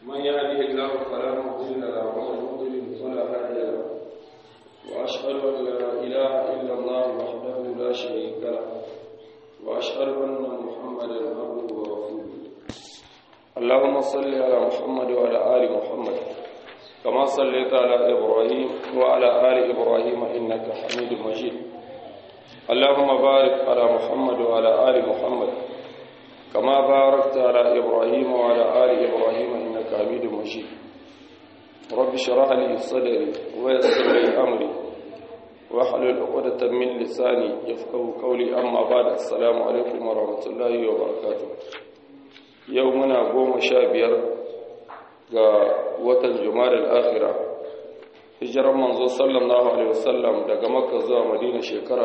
من يهده الله فلا مضل له ومن يضلل فلا هادي له وأشهد أن لا إله إلا الله وحده لا شريك له وأشهد أن محمدا عبده ورسوله اللهم صل على محمد وعلى آل محمد كما صليت على إبراهيم وعلى آل إبراهيم إنك حميد مجيد اللهم بارك على محمد وعلى آل محمد كما باركت على إبراهيم وعلى آل إبراهيم إنك حميد مجيد رب اشرح لي صدري ويسر لي أمري واحلل عقدة من لساني يفقهوا قولي أما بعد السلام عليكم ورحمة الله وبركاته يومنا 15 ga watan Jumada al-Akhira hijiran manzo sallallahu alaihi wasallam daga Makka zuwa Madina shekara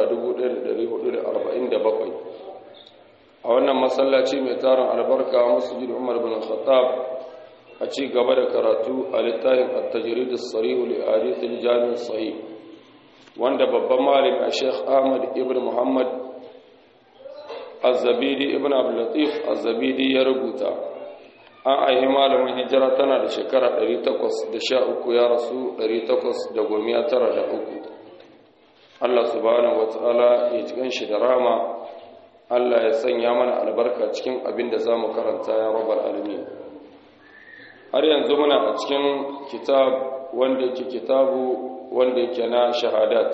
1447 a wannan masallaci mai tarin albarka Masjid Umar bin Khattab a ci gaba da karatu a littafin at-Tajrid as-Sarih li Ahadith al-Jami' as-Sahih wanda babban malami Sheikh Ahmad ibn Muhammad Az-Zabidi ibn Abdul Latif Az-Zabidi ya rubuta an aihi malamin hijira tana da shekara 813 ya rasu 893 Allah subhanahu wataala ya cikin shi da rahama Allah ya sanya mana albarka cikin abin da zamu karanta ya rabbal alamin har yanzu muna a cikin kitab wanda yake kitabu wanda yake na shahadat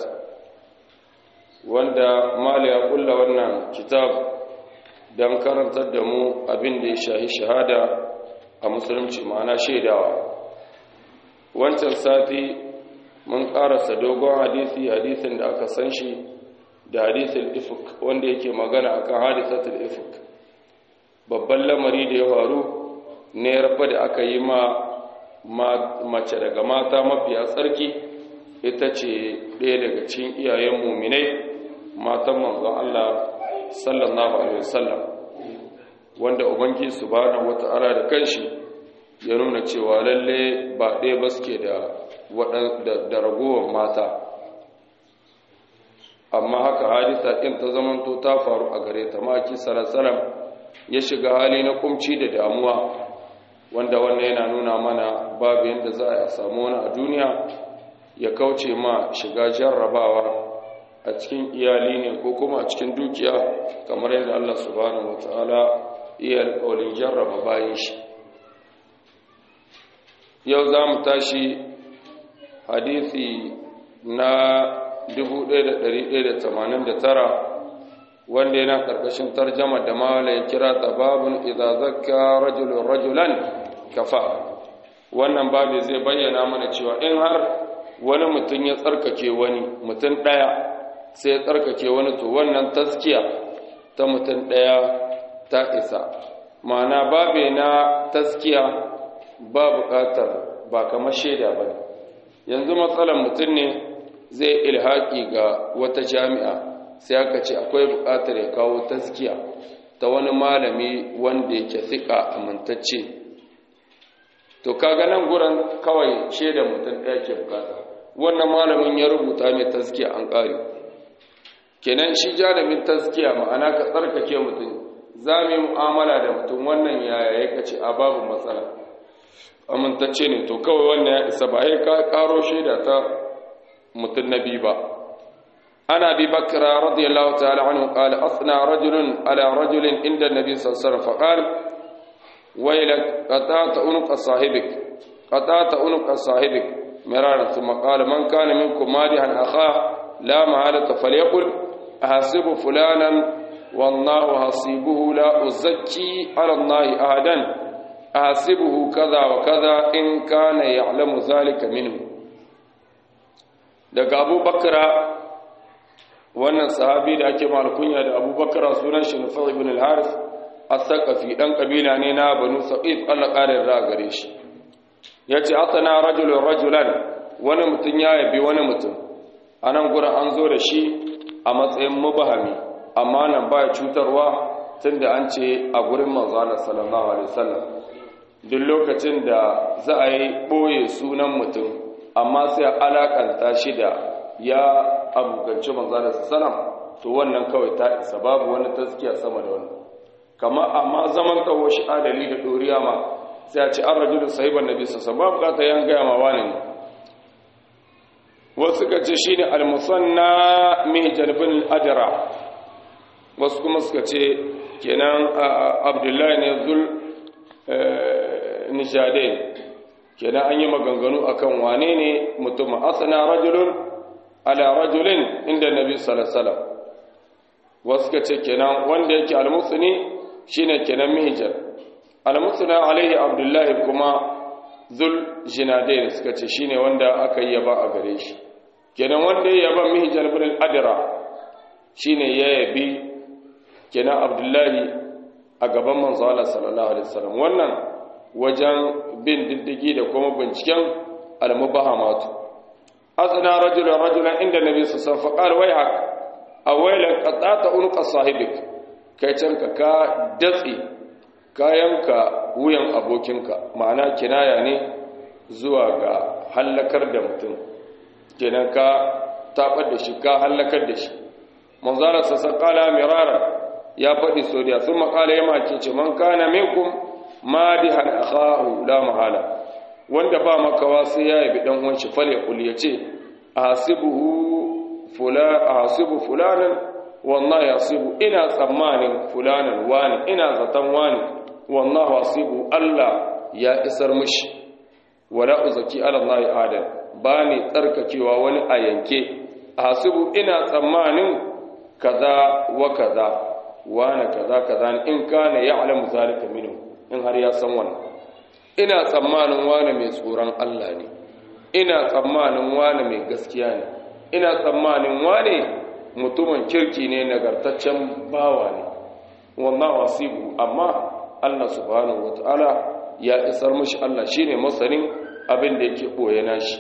wanda mali ya kulla wannan kitab dan karantar da mu abin da ya shahi shahada a musulunci ma'ana shaidawa wancan sati mun karasa dogon hadisin da aka san shi da hadisul ifk wanda yake magana akan hadisatul ifk babban lamari da ya faru ne rafa da aka yi mace daga mata mafiya tsarki ita ce ɗaya daga cikin iyayen muminai matan manzon Allah sallallahu alaihi wasallam wanda ubangi subhanahu wata'ala da kanshi ya nuna cewa lalle ba ɗaya ba suke da ragowar mata amma haka hadisa ɗin ta zamanto ta faru a gare ta maki salasalam ya shiga hali na kumci da damuwa wanda wannan yana nuna mana babu yadda za a samu wani a duniya ya kauce ma shiga jarrabawa a cikin iyali ne ko kuma a cikin dukiya kamar yadda Allah subhanahu wataala iya alƙawarin jarraba bayan shi yau za mu tashi hadisi na 1189 wanda yana ƙarƙashin tarjama da mala ya kira ta babun idza zakka rajulun rajulan kafa wannan babu zai bayyana mana cewa in har wani mutum ya tsarkake wani mutum ɗaya sai ya tsarkake wani to wannan taskiya ta mutum ɗaya ta isa ma'ana babe na taskiya ba buƙatar ba kamar shaida ba yanzu matsalar mutum ne zai ilhaƙi ga wata jami'a sai aka ce akwai buƙatar ya kawo taskiya ta wani malami wanda yake fiƙa amintacce to kaga nan gurin kawai shaida mutum ɗaya ke buƙata wannan malamin ya rubuta mai taskiya an ƙare kenan shi jalamin taskiya ma'ana ka tsarkake mutum za mu yi mu'amala da mutum wannan yaya ya kace a babu matsala amintacce ne to kawai wannan ya isa ba ya ka karo shaida ta mutum nabi ba ana bi bakra radiyallahu ta'ala anhu qala asna rajulun ala rajulin inda nabi sallallahu alaihi wasallam faqala waylak qatata unuqa sahibik miraran thumma qala man kana minkum madihan akha la ma'alata falyaqul ahasibu fulanan والله حسيبه لا أزكي على الله أحدا أحسبه كذا وكذا إن كان يعلم ذلك منه daga Abu Bakra wannan sahabi da ake malkunya da Abu Bakra sunan shi Nufay ibn al-Harith as-Saqafi dan kabila ne na Banu Sa'id Allah ƙarin ra gare shi yace atana rajulan wani mutun ya yabi wani mutum anan gurin an zo da shi a matsayin mubahami amma nan ba cutarwa tunda an ce a gurin manzo Allah sallallahu alaihi wasallam duk lokacin da za a yi boye sunan mutum amma sai alakanta shi da ya abuganci manzo Allah sallallahu alaihi wasallam to wannan kawai ta isa babu wani taskiya sama da wannan kama amma zaman kawo shi adali da doriya ma sai a ce an rajulun sahiban nabi sallallahu alaihi wasallam ba bukata yan gaya ma wani ne wasu ka ce shine al-musanna mihjan bin adra wasu kuma suka ce kenan abdullahi ne zul nishadain kenan an yi maganganu akan wane ne mutum asana rajulun ala rajulin inda nabi sallallahu alaihi wasallam wasu ka ce kenan wanda yake al-musni shine kenan mihjan al-musna alaihi abdullahi kuma zul jinadain suka ce shine wanda aka yi yaba a gare shi kenan wanda ya yaba mihjan bin al-adra shine ya yabi kenan abdullahi a gaban manzo Allah sallallahu alaihi wasallam wannan wajen bin diddigi da kuma binciken al-mubahamatu asna rajulan inda nabi sallallahu alaihi wasallam faqala wayhak awayla qatata unqa sahibik kai canka ka datsi kayanka wuyan abokinka ma'ana kinaya ne zuwa ga halakar da mutum kenan ka tabar da shi ka halakar da shi manzo Allah sallallahu alaihi wasallam mirara ya faɗi sodiya sun makala ya make ce man kana minkum madihan akhahu la mahala wanda ba makawa sai ya yabi dan uwan shi fale kul yace ahasibu fulanan wallahi yasibu ina tsammanin fulanan wani ina zatan wani wallahi yasibu Allah ya isar mishi wala uzaki ala Allah adam bani tsarkakewa wani a yanke ahasibu ina tsammanin kaza wa kaza wane kaza in kana ya'lamu zalika minhu in har ya san wannan ina tsammanin wane mai tsoron Allah ne ina tsammanin wane mai gaskiya ne ina tsammanin wane mutumin kirki ne nagartaccen bawa ne wallahu wasibu amma Allah subhanahu wataala ya isar mishi Allah shine masanin abin da yake boye nashi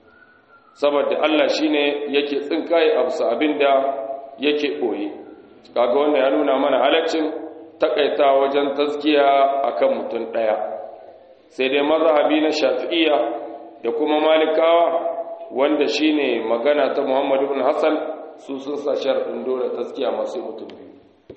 saboda Allah shine yake tsinkaye abu abin da yake boye kaga wannan ya nuna mana halaccin takaita wajen tazkiya akan mutum daya sai dai mazhabi na Shafi'iyya da kuma Malikawa wanda shine magana ta Muhammad ibn Hassan su sun sa sharadin dole tazkiya masu mutum biyu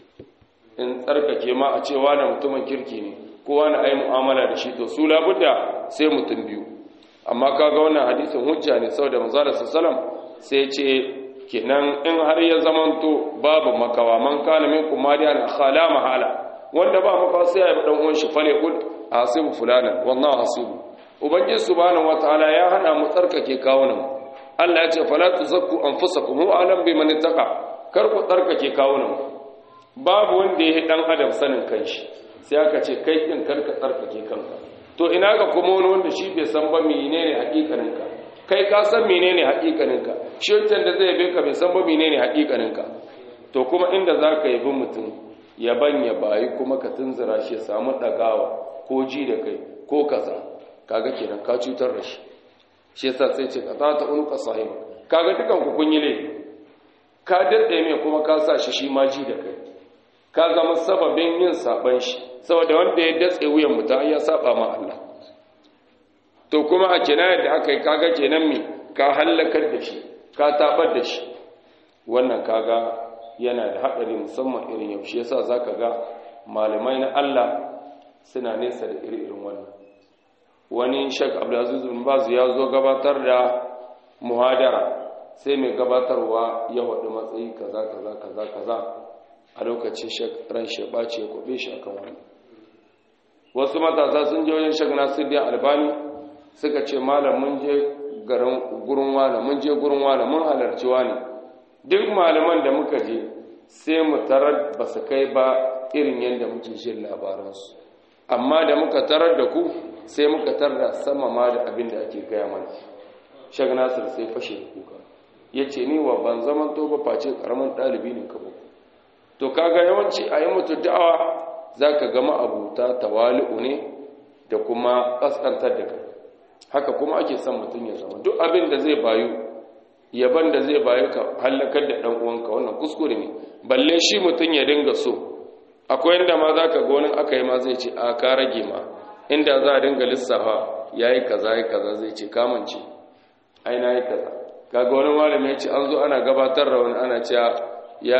in tsarkake ma a cewa na mutumin kirki ne kowa na ayi mu'amala da shi to su labudda sai mutum biyu amma kaga wannan hadisin hujja ne saboda manzo sallallahu alaihi wasallam sai ya ce kenan in har ya zamanto babu makawa man kana minkum madiyan khala mahala wanda ba makawa sai ya dan uwan shi fale kul hasibu fulana wallahu hasibu ubangiji subhanahu wataala ya hana mu tsarkake kawunan Allah ya ce fala tuzakku anfusakum huwa alam biman ittaqa kar ku tsarkake kawunan babu wanda yake dan adam sanin kanshi sai aka ce kai din kar ka tsarkake kanka to ina ga kuma wani wanda shi bai san ba menene hakikaninka kai ka san menene hakikaninka shi wancan da zai yabe ka bai san ba menene hakikaninka to kuma inda zaka yabi mutum yaban ya bayi kuma ka tunzura shi ya samu dagawa ko ji da kai ko kaza kaga kenan ka cutar da shi shi yasa sai ce ka ta unqa sahiba kaga dukan ku kun yi laifi ka dadda mai kuma ka sa shi ma ji da kai ka zama sababin yin saban shi saboda wanda ya datse wuyan mutum ya saba ma Allah to kuma a kinayar da aka yi kaga kenan me ka halakar da shi ka tabar da shi wannan kaga yana da haɗari musamman irin yau shi yasa zaka ga malamai na Allah suna nesa da irin wannan wani Sheikh Abdulaziz bin Baz ya zo gabatar da muhadara sai mai gabatarwa ya wadi matsayi kaza a lokacin Sheikh ran shi bace ya kobe shi akan wannan wasu matasa sun je wajen Sheikh Nasiruddin Albani suka ce malam mun je gurin wani mun halarci wani duk malaman da muka je sai mu tarar ba su kai ba irin yadda muke jin labaransu amma da muka tarar da ku sai muka tarar sama ma da abin da ake gaya mana Sheikh Nasir sai fashe da kuka ya ce ni wa ban zaman to ba face karamin ɗalibi ne ka ba to kaga yawanci a yi mutu da'awa za ka gama abuta tawali'u ne da kuma ƙasƙantar da kai haka kuma ake son mutum ya zama duk abin da zai bayu yaban da zai bayu ka hallakar da ɗan uwanka wannan kuskure ne balle shi mutum ya dinga so akwai inda ma za ka ga wani aka yi ma zai ce a ka rage ma inda za a dinga lissafa ya yi kaza zai ce kamance ai na yi kaza kaga wani malami ya ce an zo ana gabatar da wani ana cewa ya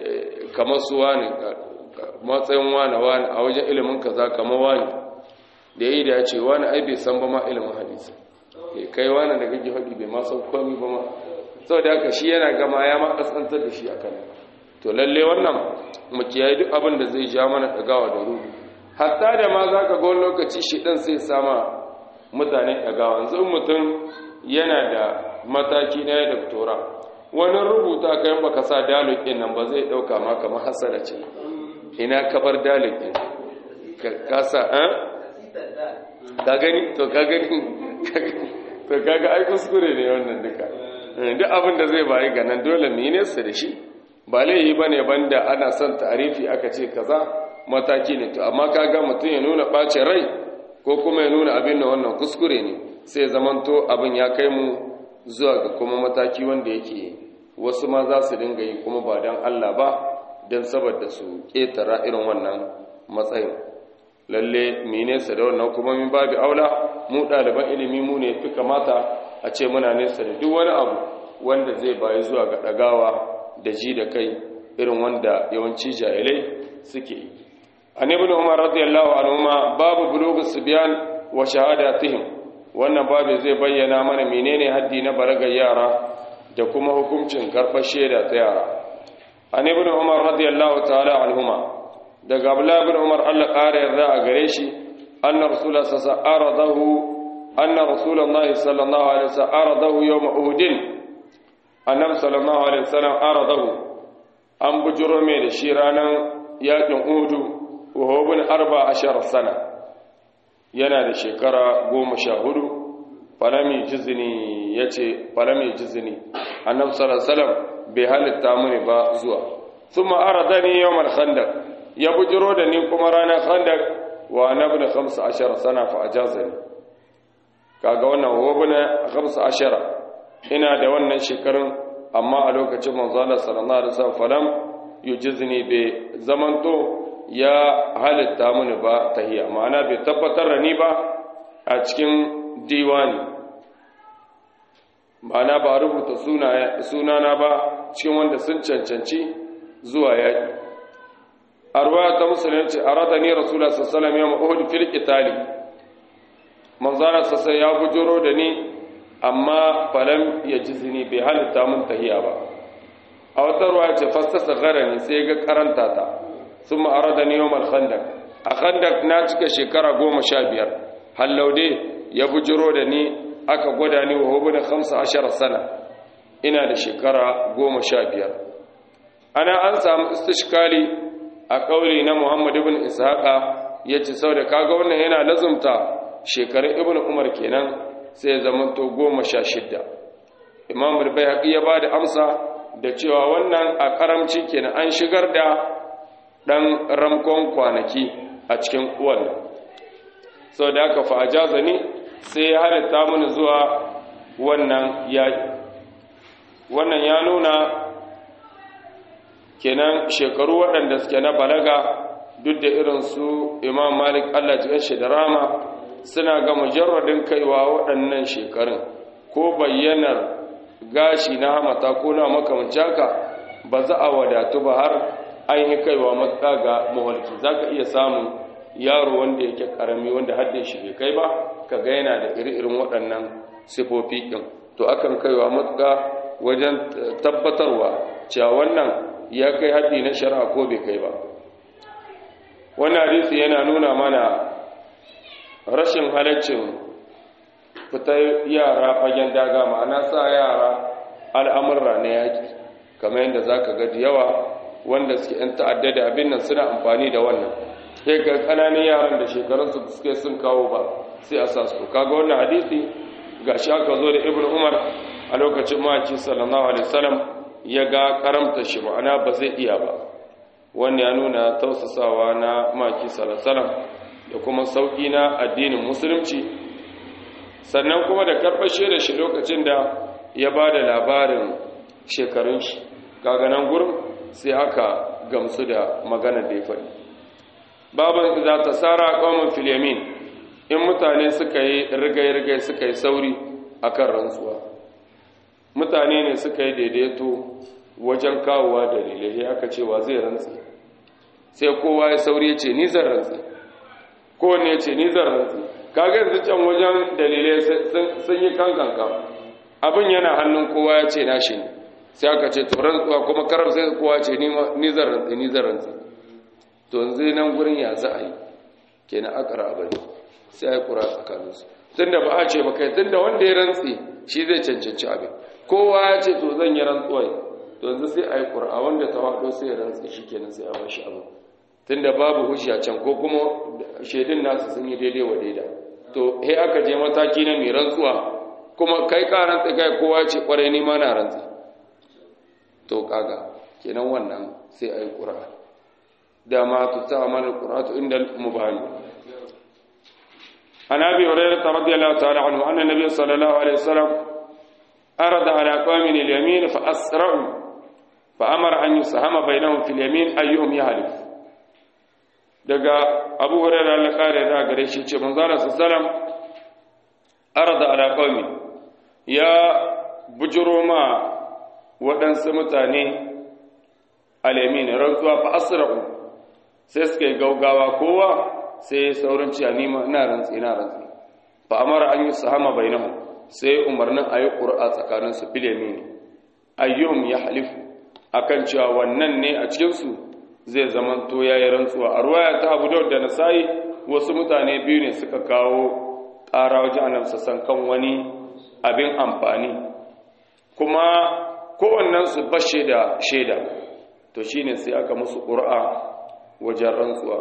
kamar su wani matsayin wani a wajen ilimin kaza kamar wani da yayi da ya ce wani ai bai san ba ma ilimin hadisi kai wani da kake faɗi bai ma san komai ba ma saboda haka shi yana gama ya ma kasantar da shi akan to lalle wannan mu kiyaye duk abin da zai ja mana dagawa da ruhu hatta da ma zaka ga wani lokaci shi dan sai sama mutane dagawa yanzu mutum yana da mataki na doktora wani rubuta kai baka sa dalil din nan ba zai dauka ma kamar hasara ce ina kabar dalil din ka sa ka gani to kaga ai kuskure ne wannan duka duk abin da zai bayi ga nan dole mu yi nesa da shi ba laifi bane banda ana son ta'arifi aka ce kaza mataki ne to amma kaga mutum ya nuna ɓacin rai ko kuma ya nuna abin da wannan kuskure ne sai zamanto abin ya kai mu zuwa ga kuma mataki wanda yake wasu ma za su dinga yi kuma ba don Allah ba don saboda su ƙetara irin wannan matsayin lalle mu nesa da wannan kuma min babu aula mu ɗaliban ilimi mu ne fi kamata a ce muna nesa da duk wani abu wanda zai bayi zuwa ga ɗagawa da ji da kai irin wanda yawanci jahilai suke yi an ibn umar radiyallahu anhuma babu bulugh subyan wa shahadatihim wannan babu zai bayyana mana menene haddi na balagar yara da kuma hukuncin karfar shaida ta yara an ibn umar radiyallahu ta'ala anhuma daga abdullah ibn umar Allah ƙara yarda a gare shi anna rasulullah sallallahu alaihi wasallam aradahu yawm uhud annabi sallallahu alaihi wasallam aradahu an bujuro mai da shi ranan yakin uhud wa hubun 14 sana yana da shekara 14 falami jizni yace falami jizni annabi sallallahu alaihi wasallam bai halitta muni ba zuwa thumma aradani yawm al-khandaq ya bujuro da ni kuma ranar khandaq wa annabi 15 sana fa ajazani kaga wannan hubun 15 ina da wannan shekarun amma a lokacin manzo Allah sallallahu alaihi wasallam falam yujizni bi zamanto ya halitta mini ba tahiya ma'ana bai tabbatar da ni ba a cikin diwani ma'ana ba rubuta sunana ba cikin wanda sun cancanci zuwa yaƙi arwaya ta musulunci aradani rasulullah sallallahu alaihi wasallam yawm uhud fil qitali manzara sassa ya bujuro da ni amma falam ya jizini bai halitta mun tahiya ba a wata ruwa ce fastasa garani sai ga karanta ta sun ma'arada ni yau malkhandak a khandak na cika shekara 15 hallaude ya bujiro da ni aka gwada ni wa hobu da 15 sana ina da shekara 15 ana an samu istishkali a kauli na muhammad ibn ishaqa ya ce sau da kaga wannan yana lazumta shekarun ibn umar kenan sai zamanto 16 imam al-bayhaqi ya bada amsa da cewa wannan a karamci kenan an shigar da dan ramkon kwanaki a cikin wannan saboda haka fa ajazani sai ya halitta mun zuwa wannan yaki wannan ya nuna kenan shekaru waɗanda suke na balaga duk da irin su imam malik Allah ya shi da rama suna ga mujarradin kaiwa waɗannan shekarun ko bayyanar gashi na hamata ko na makamanci haka ba za a wadatu ba har an yi kaiwa matsa ga mawalki za ka iya samun yaro wanda yake karami wanda haddin shi bai kai ba ka ga yana da iri-irin waɗannan sifofi ɗin to akan kaiwa matsa wajen tabbatarwa cewa wannan ya kai haddi na shari'a ko bai kai ba wannan hadisi yana nuna mana rashin halaccin fitar yara fagen daga ma'ana sa yara al'amurra na yaƙi kamar yadda za ka gaji yawa wanda suke ‘yan ta'adda da abin nan suna amfani da wannan sai ga ƙananan yaran da shekarunsu suke sun kawo ba sai a sa su kaga wannan hadisi ga shi aka zo da ibn umar a lokacin maki sallallahu alaihi wasallam ya ga karamta shi ma'ana ba zai iya ba wannan ya nuna tausasawa na maki sallallahu alaihi wasallam da kuma sauƙi na addinin musulunci sannan kuma da karfashe da shi lokacin da ya ba da labarin shekarun shi kaganan gurin sai aka gamsu da magana da ya faɗi babin za ta tsara ƙaunin filiyamin in mutane suka yi rigai-rigai suka yi sauri a kan rantsuwa mutane ne suka yi daidaito wajen kawowa dalilai aka cewa zai rantsi sai kowa ya sauri ya ce ni zan rantsi ko ne ce ni zan rantsi kaga yanzu can wajen dalilai sun yi kankanka abin yana hannun kowa ya ce nashi ne sai aka ce to rantsuwa kuma karar sai kowa ce ni zan rantsi to yanzu nan gurin ya za a yi kenan akara abin sai ya kura tsakaninsu tunda ba a ce ba kai tunda wanda ya rantsi shi zai cancanci abin kowa ya ce to zan yi rantsuwa to yanzu sai a yi kura wanda ta haɗo sai ya rantsi shi kenan sai a bashi abin tunda babu hujja can ko kuma shaidun nasu sun yi daidai wa daida to he aka je mataki na mai rantsuwa kuma kai ka rantsi kai kowa ce kwarai ni ma na rantsi to kaga kenan wannan sai a yi kura dama tu ta amal qur'atu inda mubahani an abi hurairah radiyallahu ta'ala anhu anna nabiy sallallahu alaihi wasallam arada ala qawmin al-yamin fa asra'u fa amara an yusahama bainahum fil yamin ayyuhum yahlif daga abu hurairah Allah kare da gare shi ce manzo Allah sallallahu arada ala qawmi ya bujuro ma waɗansu mutane al-yamin rantsuwa fa asra'u sai suka yi gaugawa kowa sai saurin ciya nima ina rantsi fa amara an yusahama bainahum sai umarnin ayi qur'a tsakanin su bil yamin ayyuhum yahlifu akan cewa wannan ne a cikin su zai zaman to yayi rantsuwa a ruwaya ta Abu Dawud da Nasa'i wasu mutane biyu ne suka kawo ƙara wajen Annabi san kan wani abin amfani kuma kowannen su bashe da shaida to shine sai aka musu qur'a wajen rantsuwa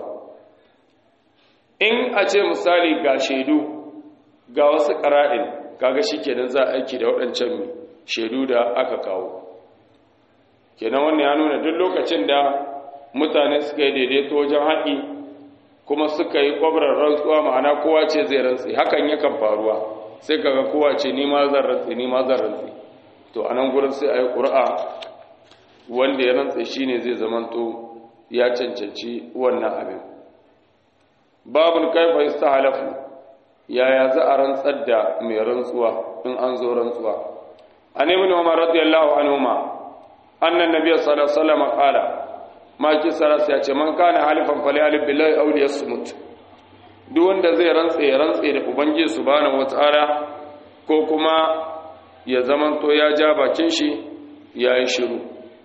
in a ce misali ga shaidu ga wasu ƙara'in kaga shi kenan za a aiki da waɗancan shaidu da aka kawo kenan wannan ya nuna duk lokacin da mutane suka yi daidaito wajen haƙi kuma suka yi ƙwabarar rantsuwa ma'ana kowa ce zai rantsi hakan yakan faruwa sai kaga kowa ce ni ma zan rantsi to a nan gurin sai a yi ƙura'a wanda ya rantsi shine zai zamanto ya cancanci wannan abin babun kaifa istahalafu yaya za a rantsar da mai rantsuwa in an zo rantsuwa an ibn umar radiyallahu anhuma annan nabiy sallallahu alaihi wasallam qala ma ki saras ya ce man kana halifan falyalif billahi aw liyasmut duk wanda zai rantse da ubangiji subhanahu wataala ko kuma ya zamanto ya ja bakin shi yayi shiru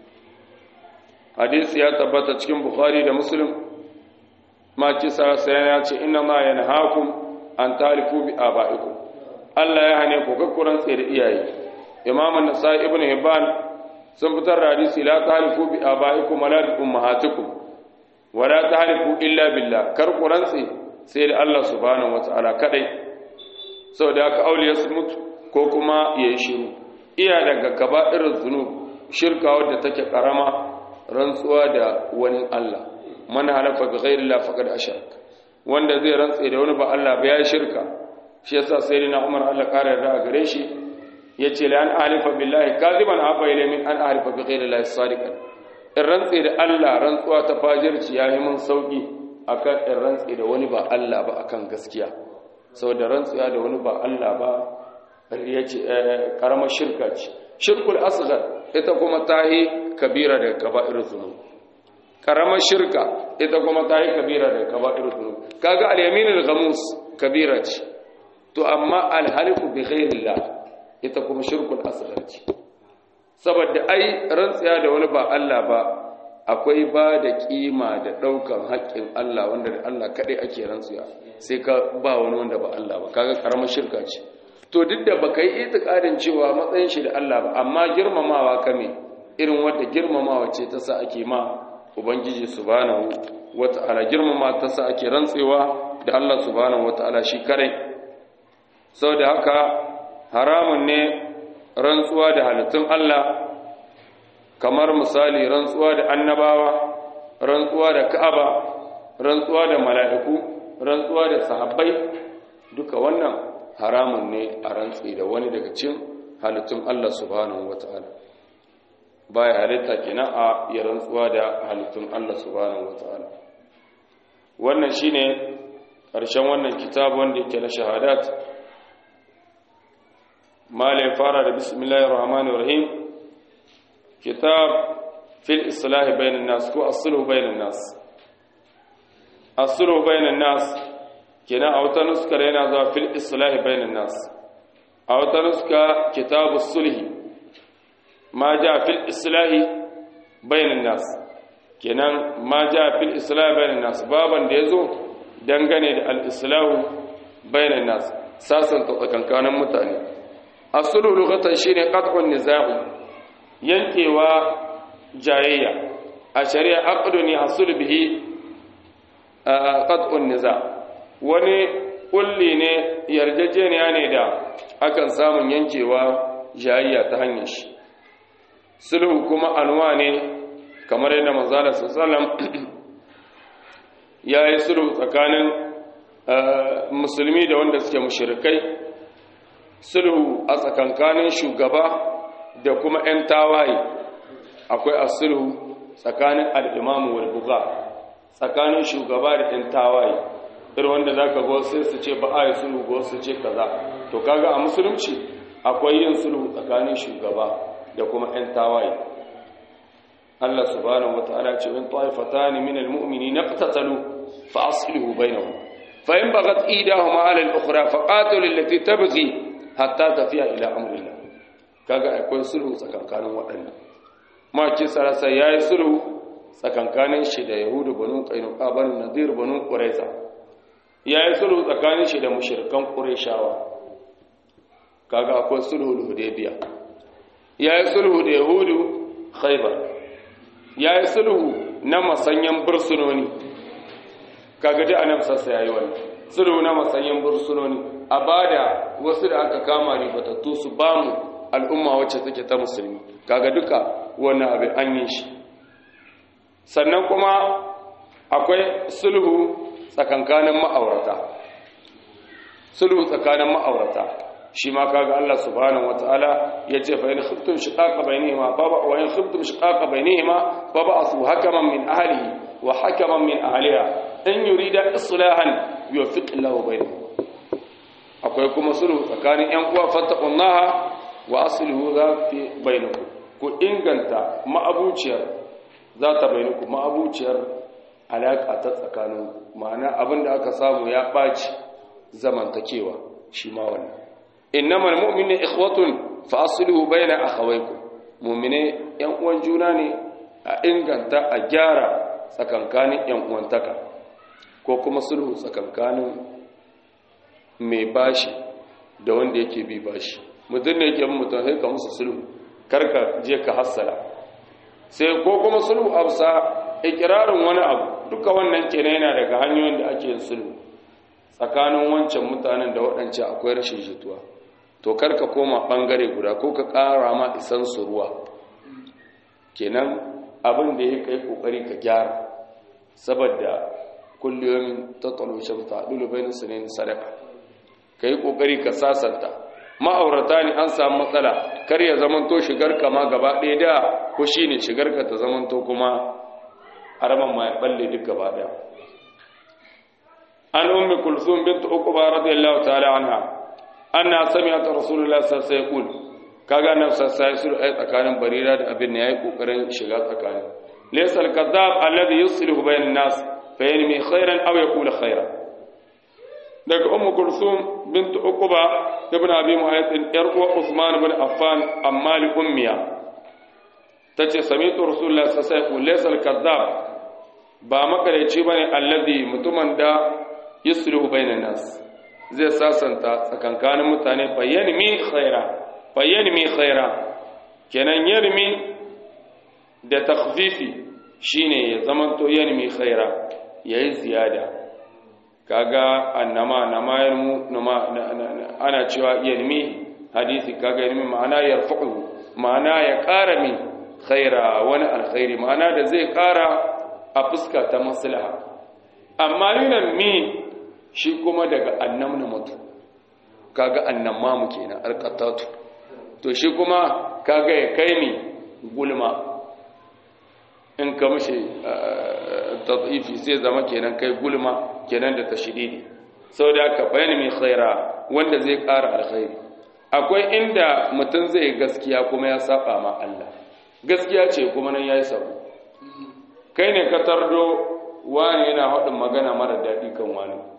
hadisi ya tabbata cikin bukhari da muslim ma ci sarasa ya ce inna ma yanhaakum an talifu bi abaikum Allah ya hane ku kakkuran tsaye da iyaye imam an-nasai ibn hibban sun fitar da hadisi la talifu bi abaikum wala bi ummahatikum wala talifu illa billah karkuran tsaye sai da Allah subhanahu wataala kadai saboda haka auliya su mutu ko kuma yayi shiru iya daga kaba'irul zunub shirka wadda take karama rantsuwa da wani Allah man halafa bi ghairi Allah faqad asharaka wanda zai rantsa da wani ba Allah ba ya shirka shi yasa sayyidina Umar Allah kare da gare shi yace la an halifa billahi kadiban aba ila min an halifa bi ghairi Allah sadiqan in rantsa da Allah rantsuwa ta fajirci yayi mun sauki akan in rantsa da wani ba Allah ba akan gaskiya saboda rantsuwa da wani ba Allah ba yace karamar shirka ce shirkul asghar ita kuma tahi kabira da kaba'irul dhunub karamar shirka ita kuma tahi kabira da kaba'irul dhunub kaga al-yaminul ghamus kabira ce to amma al-halifu bi ghairillah ita kuma shirkul asghar ce saboda ai rantsiya da wani ba Allah ba akwai ba da kima da daukan haƙƙin Allah wanda da Allah kadai ake rantsiya sai ka ba wani wanda ba Allah ba kaga karamar shirka ce to duk da baka yi itikadin cewa matsayin shi da Allah ba amma girmamawa kame irin wanda girmamawa ce ta sa ake ma ubangiji subhanahu wata'ala girmama ta sa ake rantsewa da Allah subhanahu wata'ala shi kare saboda haka haramun ne rantsuwa da halittun Allah kamar misali rantsuwa da annabawa rantsuwa da Ka'aba rantsuwa da mala'iku rantsuwa da sahabbai duka wannan haramun ne a rantsi da wani daga cikin halittun Allah subhanahu wata'ala baya halitta kenan a ya rantsuwa da halittun Allah subhanahu wata'ala wannan shine karshen wannan kitab wanda yake na shahadat malai fara da bismillahir rahmanir rahim kitab fil islah bainan nas ko as-sulh bainan nas as-sulh bainan nas kenan a wata nuskar yana zuwa fil islahi bainan nas a wata nuska kitabus sulhi ma ja fil islahi bainan nas kenan ma ja fil islahi bainan nas baban da yazo dangane da al islahu bainan nas sasanta tsakankanin mutane as-sulhu lughatan shine qat'un nizaa'i yankewa jayayya a shari'a aqdun yahsul bihi qat'un niza wani kulli ne yarjejeniya ne da akan samun yankewa jayayya ta hanyar shi sulhu kuma anwa ne kamar yadda manzo Allah sallallahu ya yi sulhu tsakanin musulmi da wanda suke mushrikai sulhu a tsakankanin shugaba da kuma 'yan tawaye akwai as-sulhu tsakanin al-imamu wal bugha tsakanin shugaba da 'yan tawaye irin wanda zaka ga sai su ce ba a yi sulhu ko su ce kaza to kaga a musulunci akwai yin sulhu tsakanin shugaba da kuma 'yan tawaye Allah subhanahu wataala ce in ta'ifatan min al-mu'minina iqtatalu fa aslihu bainahum fa in baghat idahuma 'ala al-ukhra fa qatilu allati tabghi hatta tafiya ila amrillah kaga akwai sulhu tsakankanin waɗannan ma ce sarasa yayi sulhu tsakankanin shi da yahudu banu qainuqa banu nadir banu quraiza yayi sulhu tsakanin shi da mushrikan qurayshawa kaga akwai sulhu hudaybiya yayi sulhu da yahudu khaybar yayi sulhu na masanyan bursunoni kaga da annabi sassa yayi wannan sulhu na masanyan bursunoni a bada wasu da aka kama ribatattu su bamu al'umma wacce take ta musulmi kaga duka wannan abin an yi shi sannan kuma akwai sulhu tsakankanin ma'aurata sulhu tsakanin ma'aurata shi ma kaga Allah subhanahu wataala yace fa in khiftum shiqaqa bainihima wa in khiftum shiqaqa bainihima fa ba'athu hakaman min ahlihi wa hakaman min ahliha in yurida islahan yuwaffiqillahu bainahum akwai kuma sulhu tsakanin ƴan uwa fattaqullaha wa aslihu zati bainakum ku inganta ma'abuciyar zata bainakum ma'abuciyar alaka ta tsakanin ma'ana abinda aka samu ya baci zamantakewa shi ma wannan innamal mu'minu ikhwatun fa aslihu baina akhawaykum mu'mine ƴan uwan juna ne a inganta a gyara tsakankanin ƴan uwantaka ko kuma sulhu tsakankanin mai bashi da wanda yake bi bashi mutum ne yake mutum sai ka musu sulhu karka je ka hassala sai ko kuma sulhu absa ikirarin wani abu duka wannan kenan yana daga hanyoyin da ake yin sulhu tsakanin wancan mutanen da waɗancan akwai rashin jituwa to karka koma bangare guda ko ka ƙara ma isan su ruwa kenan abin da ya kai kokari ka gyara saboda kulliyomin tattalo shamta dole bayin sunayin sadaka ka yi ƙoƙari ka sasanta ma'aurata ne an samu matsala kar ya zamanto shigarka ma gaba ɗaya da ko shi ne shigarka ta zamanto kuma haraman ma ya ɓalle duk gaba ɗaya an ummi kulsum bint uqba radiyallahu ta'ala anha anna sami'at rasulullah sallallahu alaihi wasallam kaga nan sai su ai tsakanin barira da abin ne yayi kokarin shiga tsakanin laysa al-kadhab alladhi yuslihu bayna an-nas fa yanmi khairan aw yaqulu khairan daga ummu kulsum bint uqba ibn abi mu'ayyid yar uwa usman ibn affan amma li ummiya tace sami'tu rasulullah sallallahu alaihi wasallam laysa al-kadhab ba makareci bane alladhi mutumin da yuslihu bayna an-nas zai sasanta tsakankanin mutane bayyanmi khaira kenan yarmi da takhfifi shine ya zamanto yanmi khaira yayi ziyada kaga annama yarmu ana cewa yarmi hadisi kaga yarmi ma'ana yarfa'u ma'ana ya ƙara mi khaira wani alkhairi ma'ana da zai ƙara a fuska ta maslaha amma yunan mi shi kuma daga annamna mutu kaga annamamu kenan alqatatu to shi kuma kaga ya kai ni gulma in ka mishi tadhifi sai zama kenan kai gulma kenan da tashdidi saboda ka bayani mai khaira wanda zai ƙara alkhairi akwai inda mutum zai gaskiya kuma ya saba ma Allah gaskiya ce kuma nan yayi sabo kai ne ka tardo wani yana hadin magana mara dadi kan wani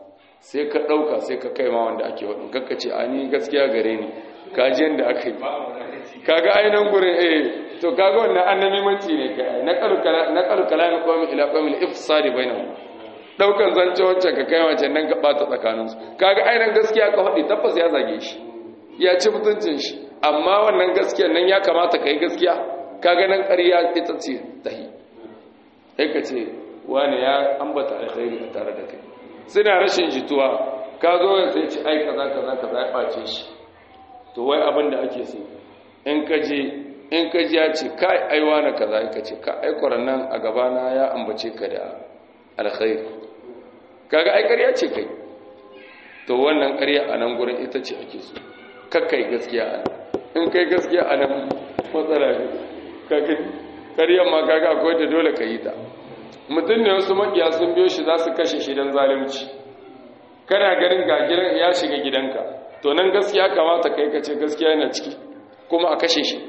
sai ka ɗauka sai ka kai ma wanda ake waɗin kakka ce a ni gaskiya gare ni kajiyar da aka yi kaga ainihin gurin to kaga wannan annamimanci ne kai na ƙaru kalamin ƙwamin ila ƙwamin ifsadi bai nan ɗaukan zance wancan ka kai wancan nan ka ɓata tsakaninsu kaga ainihin gaskiya ka faɗi tabbas ya zage shi ya ci mutuncin shi amma wannan gaskiya nan ya kamata ka yi gaskiya kaga nan ƙarya ita ce tahi sai ka ce wani ya ambata alkhairi a tare da kai suna rashin jituwa ka zo ya sai ci ai kaza ya ɓace shi to wai abin da ake so in ka ji ya ce kai aiwa na kaza ka ce ka aikwaran nan a gabana ya ambace ka da alkhairi kaga ai ƙarya ce kai to wannan ƙarya a nan gurin ita ce ake so kakkai gaskiya a nan in kai gaskiya a nan matsala ne kaga ƙaryar ma kaga akwai da dole ka yi ta mutum ne wasu makiya sun biyo shi za su kashe shi don zalunci kana ganin ga gidan ya shiga gidanka to nan gaskiya kamata kai ka ce gaskiya yana ciki kuma a kashe shi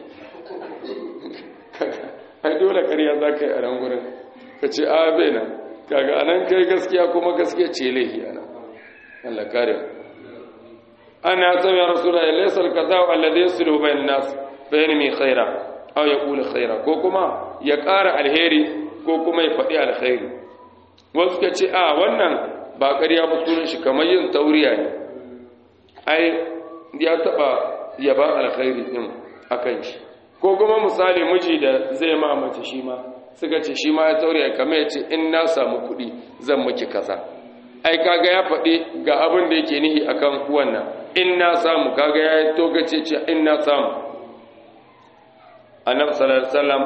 ai dole ƙarya za ka yi a nan gurin ka ce a bai nan kaga anan kai gaskiya kuma gaskiya ce laifi anan Allah kare ana sami rasulullahi laysa al-kadhab alladhi yuslu bayan nas fa yanmi khaira aw yaqulu khaira ko kuma ya ƙara alheri ko kuma ya faɗi alkhairi wasu ka ce a wannan ba ƙarya ba sunan shi kamar yin tauriya ne ai ya taɓa yaban alkhairi ɗin akan shi ko kuma misali miji da zai ma mace shi ma suka ce shi ma ya tauriya kamar ya ce in na samu kuɗi zan miki kaza ai kaga ya faɗi ga abin da yake nihi akan wannan in na samu kaga ya togace ce in na samu annabi sallallahu alaihi wasallam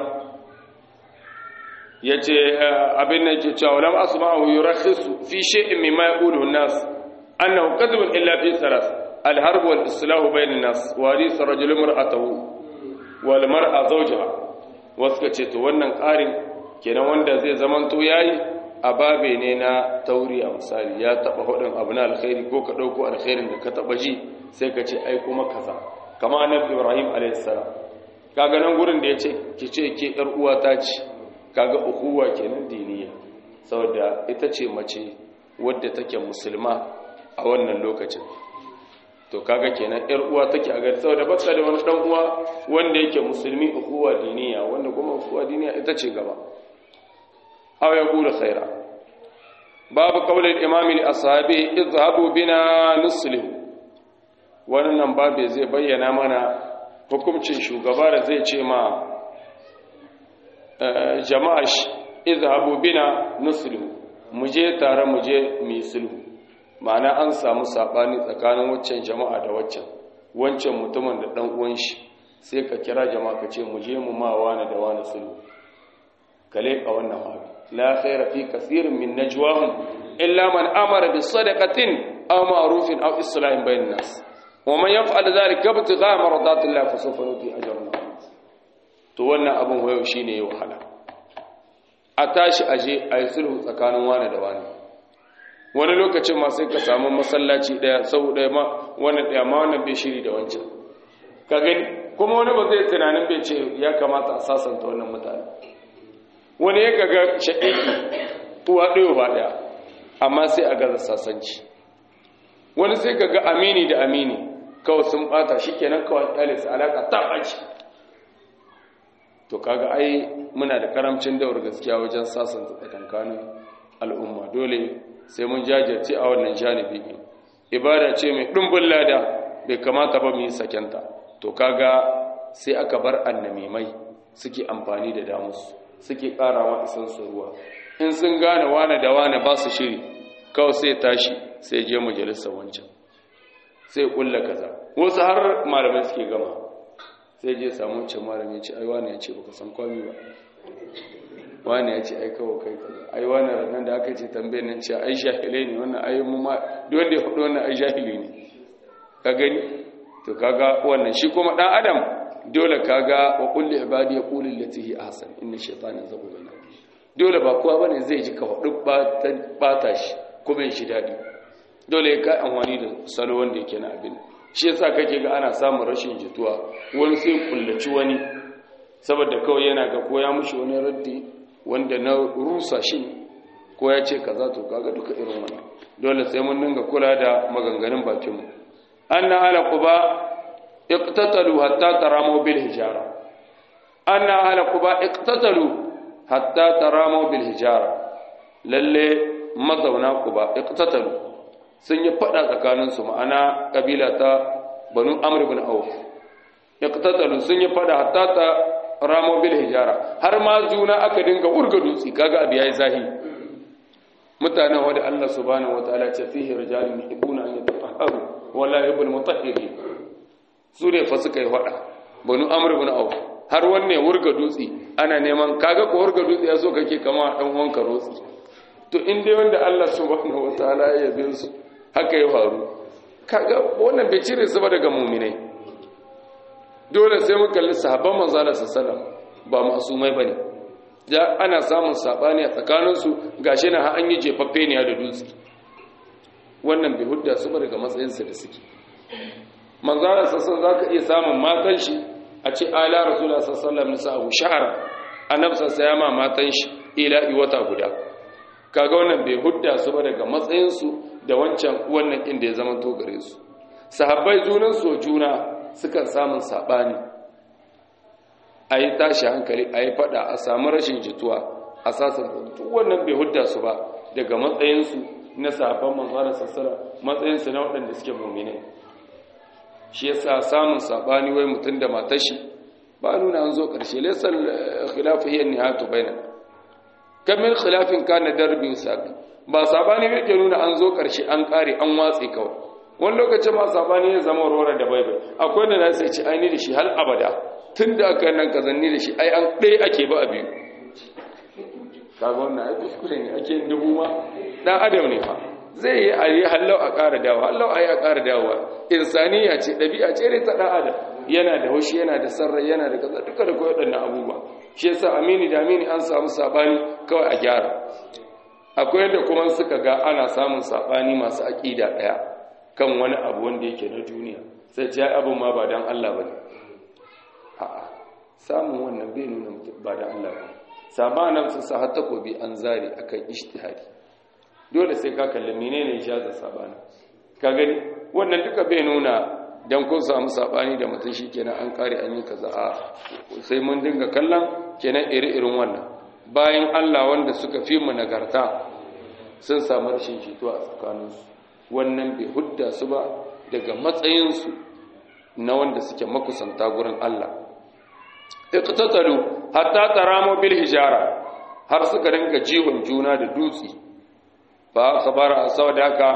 yace abin da yake cewa lam asma'u yurakhisu fi shay'in mimma yaqulu an-nas annahu kadhibun illa fi thalath al-harb wal islah bayna an-nas wa hadith rajul mar'atahu wal mar'a zawjaha wasu ce to wannan ƙarin kenan wanda zai zamanto yayi ababe ne na tauri a misali ya taba hudin abu na alkhairi ko ka dauko alkhairin da ka taba ji sai ka ce ai kuma kaza kama annabi Ibrahim alayhis salam kaga nan gurin da yace kice ke yar uwa ta ce kaga ukuwa kenan diniya saboda ita ce mace wadda take musulma a wannan lokacin to kaga kenan yar uwa take a gari saboda baka da wani dan uwa wanda yake musulmi ukuwa diniya wanda kuma ukuwa diniya ita ce gaba aw yaqulu khaira babu qaulil imami li ashabi idhabu bina nuslihu wannan babu zai bayyana mana hukuncin shugaba da zai ce ma jama'a idhabu bina nuslihu muje tare muje mu sulhu ma'ana an samu sabani tsakanin waccan jama'a da wancan mutumin da dan uwan shi sai ka kira jama'a ka ce muje mu ma wani da wani sulhu kale ka wannan babu لا خير في كثير من نجواهم إلا من أمر بصدقة أو معروف أو إصلاح بين الناس ومن يفعل ذلك ابتغاء مرضات الله فسوف نؤتيه أجرا عظيما to wannan abin wayo shine ya wahala a tashi aje ayi sulhu tsakanin wani da wani lokacin ma sai ka samu masallaci daya sau daya ma wannan daya ma wannan bai shiri da wancan ka gani kuma wani ba zai tunanin bai ce ya kamata a sasanta wannan mutane wani ya kaga shaƙiƙi uwa ɗaya ba ɗaya amma sai a gaza sasanci wani sai kaga amini da amini kawai sun ɓata shi kenan kawai ƙyalis alaƙa ta ɓaci to kaga ai muna da karamcin daura gaskiya wajen sasanta tsakankanin al'umma dole sai mun jajirce a wannan janibi ne ibada ce mai ɗumbin lada bai kamata ba mu yi sakenta to kaga sai aka bar annamimai suke amfani da damusu suke ƙarawa isansu ruwa in sun gane wane da wane ba su shiri kawai sai tashi sai je majalisar wancan sai ƙulla kaza wasu har malamai suke gama sai je samu wancan malami ce ai wane ya ce baka san kwami ba wane ya ce ai kawai kai kaza ai wane ranar da aka ce tambayar nan ce ai jahilai ne wannan ai mu ma duk wanda ya faɗi wannan ai jahili ne ka gani to kaga wannan shi kuma ɗan adam dole kaga wa kulli ibadi yaqulu allati hi ahsan inna shaytana yazghu baina dole ba kowa bane zai ji ka hudu bata shi kuma yin shi dadi dole ka amfani da salo wanda yake na abin shi yasa kake ga ana samun rashin jituwa wani sai kullaci wani saboda kawai yana ga koya mushi wani raddi wanda na rusa shi ko ya ce kaza to kaga duka irin wannan dole sai mun dinga kula da maganganun bakinmu anna ala quba iqtatalu hatta taramu bil hijara anna ala quba iqtatalu hatta taramu bil hijara lalle mazauna quba iqtatalu sun yi fada tsakanin su ma'ana kabila ta banu amr ibn auf iqtatalu sun yi fada hatta taramu bil hijara har ma juna aka dinga urga dutsi kaga abi yayi zahi mutanen wanda Allah subhanahu wataala ce fihi rijalun yuhibbuna an yatahharu wala yuhibbul mutahhirin su ne fa suka yi faɗa banu amr ibn auf har wanne wurga dutse ana neman kaga ko wurga dutse yaso kake kama dan uwanka rotsi to in dai wanda Allah subhanahu wataala ya yabe su haka ya faru kaga wannan bai cire su ba daga mu'minai dole sai mun kalli sahabban manzo Allah sallallahu alaihi wasallam ba masumai bane ja ana samun sabani a tsakaninsu gashi na an yi jefaffe ne da dutse wannan bai hudda su ba daga matsayinsa da suke manzara sassan za ka iya samun matan shi a ce ala rasulullah sallallahu alaihi wasallam shahara annabi sallallahu alaihi wasallam matan shi ila wata guda kaga wannan bai hudda su ba daga matsayinsu da wancan wannan inda ya zama to gare su sahabbai junan so juna sukan samun sabani ayi tashi hankali ayi fada a samu rashin jituwa a sasan duk wannan bai hudda su ba daga matsayinsu na sahabban manzara sassara matsayinsu na waɗanda suke mu'minai shi yasa samun sabani wai mutun da matar shi ba nuna an zo karshe laysa khilafu hiya nihatu bainana kamar khilafin kana darbin sabi ba sabani yake nuna an zo karshe an kare an watsi kawai wani lokacin ma sabani ya zama warware da baibai akwai da sai ci aini da shi hal abada tunda aka nan kazanni da shi ai an dai ake ba abi kaga wannan ai kuskure ne ake dubu ma dan adam ne fa zai yi ayi hallau a ƙara dawo hallau ayi a ƙara dawowa insaniya ce ɗabi'a ce ne ta ɗan adam yana da haushi yana da sarrai yana da kaza duka da koyi waɗannan abubuwa shi yasa amini da amini an samu sabani kawai a gyara akwai yadda kuma suka ga ana samun sabani masu aƙida ɗaya kan wani abu wanda yake na duniya sai ce abin ma ba dan Allah bane a'a samun wannan bai nuna ba dan Allah bane sabanan su sa har takobi an zari akan ijtihadi dole sai ka kalli menene ijazar sabani ka gani wannan duka bai nuna dan kun samu sabani da mutum shikenan an kare an yi kaza a sai mun dinga kallon kenan iri-irin wannan bayan Allah wanda suka fi mu nagarta sun samu rashin jituwa a tsakaninsu wannan bai hudda su ba daga matsayinsu na wanda suke makusanta gurin Allah iqtatalu hatta taramu bil hijara har suka dinga jiwon juna da dutse fa khabara saboda haka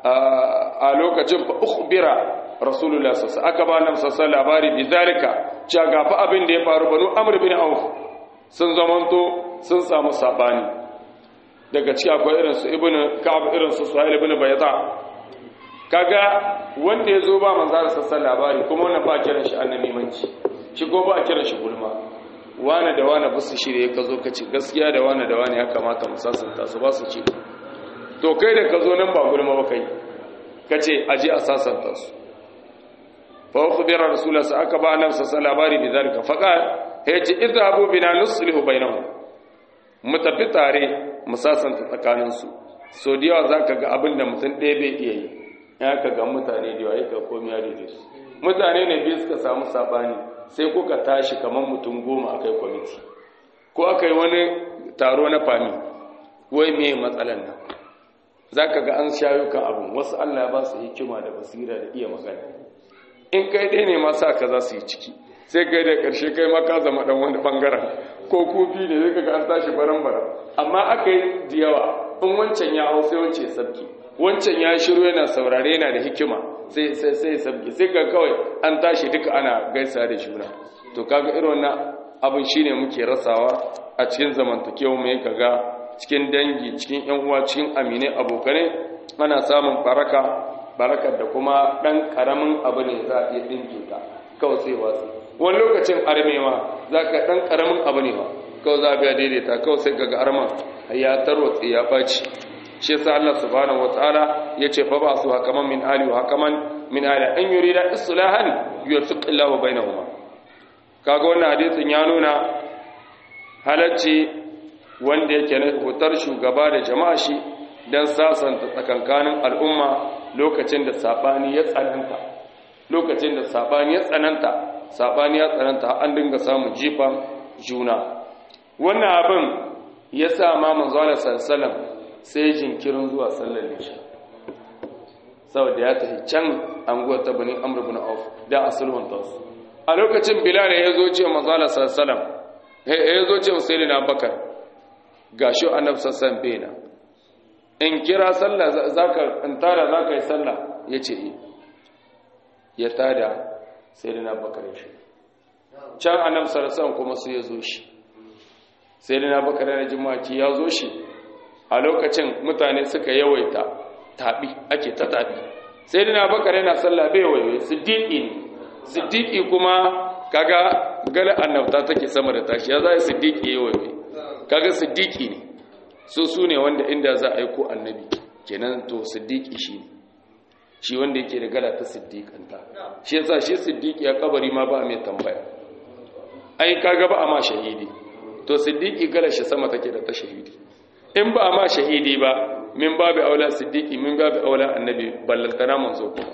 a lokacin fa ukhbira rasulullah sallallahu alaihi wasallam aka ba nan sallallahu labari bizalika cewa ga fa abin da ya faru banu amr bin auf sun zamanto sun samu sabani daga cikin akwai irin su ibnu ka'ab irin su suhail ibn bayda kaga wanda yazo ba manzo sallallahu labari kuma wannan ba kiran shi annabi manci shi ko ba kiran shi gulma wani da wani ba su shirye ka zo ka ce gaskiya da wani ya kamata mu sasanta su ba su ce to kai da ka zo nan ba gulma ba kai ka ce aje a sasanta su fa ukhbira rasulullah sa aka ba annabi sallallahu labari bi zalika faqa yace idhabu bina nuslihu bainahum mu tafi tare mu sasanta tsakanin su so da yawa zaka ga abin da mutum ɗaya bai iya yi ya ka ga mutane da yawa ya ka komai ya daidai su mutane ne biyu suka samu sabani sai kuka tashi kamar mutum 10 akai kwamiti ko akai wani taro na fami wai me matsalan nan zaka ga an shayo kan abun wasu Allah ya ba su hikima da basira da iya magana in kai dai ne ma sa ka za su yi ciki sai kai da karshe kai ma ka zama dan wani bangaren ko kufi ne zai ga an tashi baran-baran amma akai da yawa in wancan ya hau sai wancan ya sabki wancan ya shiru yana saurare yana da hikima sai sabki sai ga kawai an tashi duka ana gaisa da juna to kaga irin wannan abin shine muke rasawa a cikin zamantakewa mu kaga cikin dangi cikin ƴan uwa cikin aminai abokanai ana samun barakar da kuma dan karamin abu ne za a iya dinke ta kawai sai wasu wani lokacin armewa zaka dan karamin abu ne ba kawai za a biya daidaita kawai sai kaga arman ya tarwatsi ya baci shi yasa Allah subhanahu wataala yace fa ba su hakaman min ali wa hakaman min ali an yurida islahan yuwaffiqillahu bainahuma kaga wannan hadisin ya nuna halacci wanda yake na hutar shugaba da jama'a shi don sasanta tsakankanin al'umma lokacin da saɓani ya tsananta an dinga samun jifan juna. Wannan abin ya sa ma manzala sallallahu sai jinkirin zuwa sallar isha saboda ya tafi can anguwar ta bani amr ibn auf da asulhun tasu. A lokacin bilal ya zo ce manzala sallallahu ya zo ce sayyidina abubakar gashi annabi sallallahu alaihi wasallam in kira sallah zaka in tada zaka yi sallah yace ya tada sayyidina abubakar shi can annabi sallallahu alaihi wasallam kuma sai ya zo shi sayyidina abubakar da jimaki ya zo shi a lokacin mutane suka yawaita tabi ake ta tabi sayyidina abubakar yana sallah bai waye siddiqi kuma kaga gala annabta take sama da tashi ya zai siddiqi yayi kaga siddiqi ne su ne wanda inda za a yi ko annabi kenan to siddiqi shi wanda yake da gala ta siddiqanta shi yasa shi siddiqi a kabari ma ba mai tambaya ai kaga ba amma shahidi to siddiqi gala shi sama take da ta shahidi in ba amma shahidi ba min babu aula siddiqi min babu aula annabi ballantana manzo kuma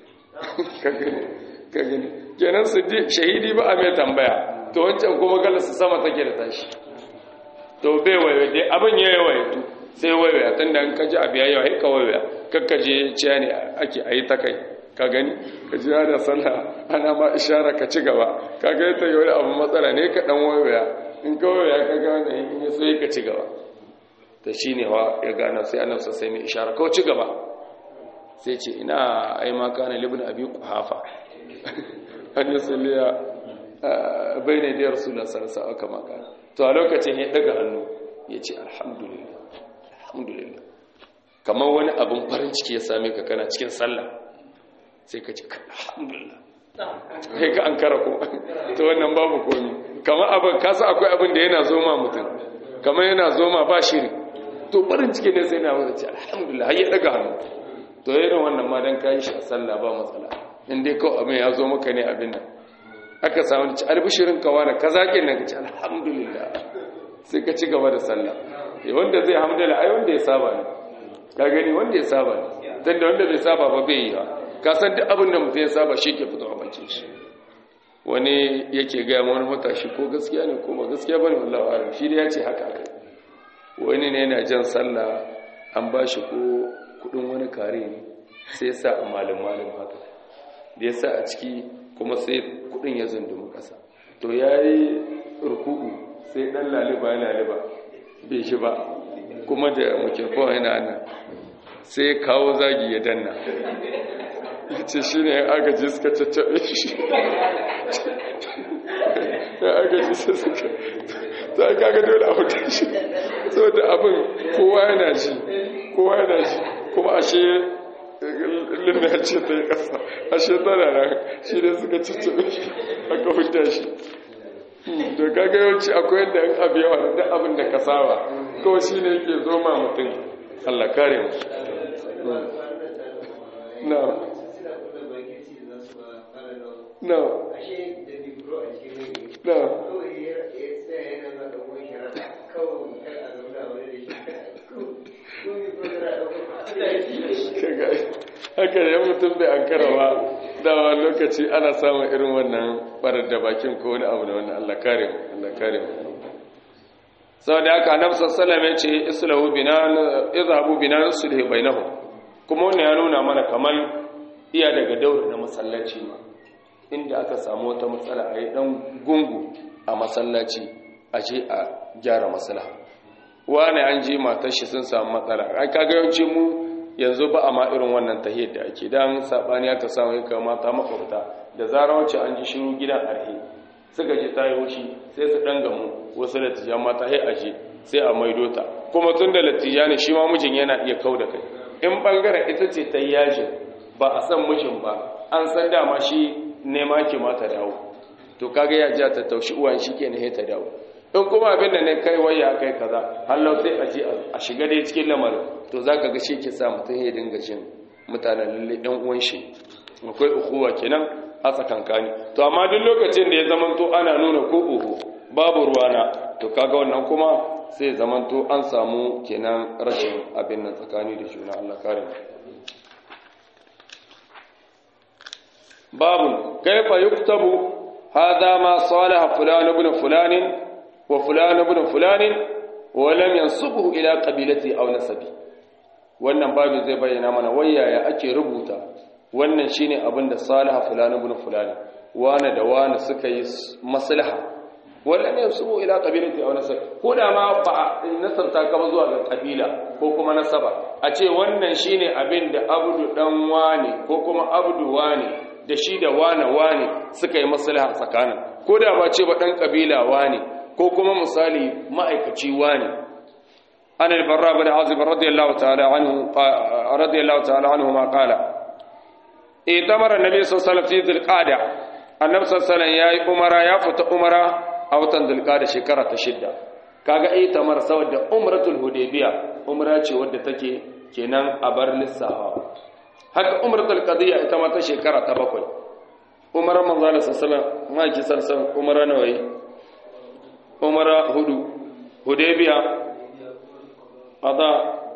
kaga kenan siddiq shahidi ba a mai tambaya to wancan kuma gala su sama take da tashi to bai waye dai abin yayi waye to sai waye tunda in kaji abiya yau sai ka waye kakkaje ciya ne ake ayi ta kai ka gani ka ji da sallah ana ma ishara ka ci gaba kaga ita yau abu matsala ne ka dan waye in ka waye ka ga wannan in ya so ka ci gaba to shine wa ya gana sai annabi sai mai ishara ko ci gaba sai ce ina ai ma kana libn abi quhafa an yusalliya bayna da rasulullah sallallahu alaihi wasallam kama to a lokacin ya daga hannu ya ce alhamdulillah kamar wani abin farin ciki ya same ka kana cikin sallah sai ka ce alhamdulillah sai ka an kara ko to wannan babu komi kamar abin kasa akwai abin da yana zoma mutum kamar yana zoma ba shiri to farin ciki ne sai na wanda ce alhamdulillah har ya daga hannu to irin wannan ma dan kai shi a sallah ba matsala in dai kawai abin ya zo maka ne abin nan aka samu ci albishirin kawa da kaza kenan ka ci alhamdulillah sai ka ci gaba da sallah wanda zai hamdala ai wanda ya saba ne ka gani wanda ya saba ne dan da wanda bai saba ba bai yi ba ka san duk abin da mutum ya saba shi ke fito a bakin shi wani yake ga wani matashi ko gaskiya ne ko ba gaskiya bane wallahi alim shi da ya ce haka akai wani ne yana jan sallah an ba shi ko kudin wani kare ne sai ya sa a malam haka da ya sa a ciki kuma sai kudin ya zundumi kasa to yayi ruku'u sai dan laliba bai shi ba kuma da microphone yana nan sai kawo zagi ya danna yace shine aka ji suka caccabe shi ya aka ji suka to kaga dole a huta shi saboda abin kowa yana shi kuma ashe linda ce ta yi ƙasa ashe tana nan shi ne suka cicciɓe shi aka huta shi to kaga yawanci akwai yadda in abu yawa da abin da ka saba kawai shi ne yake zo ma mutum Allah kare mu haka da mutum bai an karawa dawa lokaci ana samun irin wannan barar da bakin ko wani abu da wannan Allah kare mu sau da haka annabi sallallahu alaihi wasallam ya ce islahu binan izhabu binan sulhi bainahum kuma wannan ya nuna mana kamar iya daga daura na masallaci ma inda aka samu wata matsala a yi dan gungu a masallaci a je a gyara maslaha wani an je matar shi sun samu matsala ai kaga yawanci mu yanzu ba a ma irin wannan tahiyar da ake dan sabani aka samu ya kamata makwabta da zarar wacce an ji shiru gidan arhe suka ji tayi hoshi sai su dan gamu wasu latijan mata sai aje sai a maido ta kuma tun da latija ne shi ma mijin yana iya kauda kai in bangaren ita ce ta yaji ba a san mijin ba an san dama shi nema ki mata dawo to kaga ya ja ta taushi uwan shi kenan sai ta dawo in kuma abin da ne kai waya kai kaza hallau sai a je a shiga dai cikin lamarin to zaka ga shi ke sa mutum ya dinga jin mutanen lalle ɗan uwan shi akwai ukuwa kenan a tsakankani to amma duk lokacin da ya zama to ana nuna ko uhu babu ruwana to kaga wannan kuma sai zamanto an samu kenan rashin abin nan tsakani da juna Allah kare mu babun kaifa yuktabu hadha ma salaha fulan ibn fulan wa fulan ibn fulan wa lam yansubuhu ila qabilati aw nasabi wannan babu zai bayyana mana wayaya ake rubuta wannan shine abin da salaha fulan ibn fulan wane da wane suka yi maslaha wala ne su ila qabilati aw nasab ko da ma ba nasabta ka zuwa ga kabila ko kuma nasaba a ce wannan shine abin da abdu dan wane ko kuma abdu wane da shi da wane suka yi maslaha tsakanin ko da ba ce ba dan kabila wane ko kuma misali ma'aikaci wane an al-barra bin azib radiyallahu ta'ala anhu ma qala itamara nabi sallallahu alaihi wasallam fi dhil-qa'da annabi sallallahu alaihi wasallam yayi umara ya fita umara a watan dhil-qa'da shekara ta 6 kaga itamar saboda umratul hudaybiya umra ce wadda take kenan a bar lissafa haka umratul qadiyya ita ma ta shekara ta 7 umara manzo sallallahu alaihi wasallam ma ki sarsan umara nawayi umara hudaybiya qada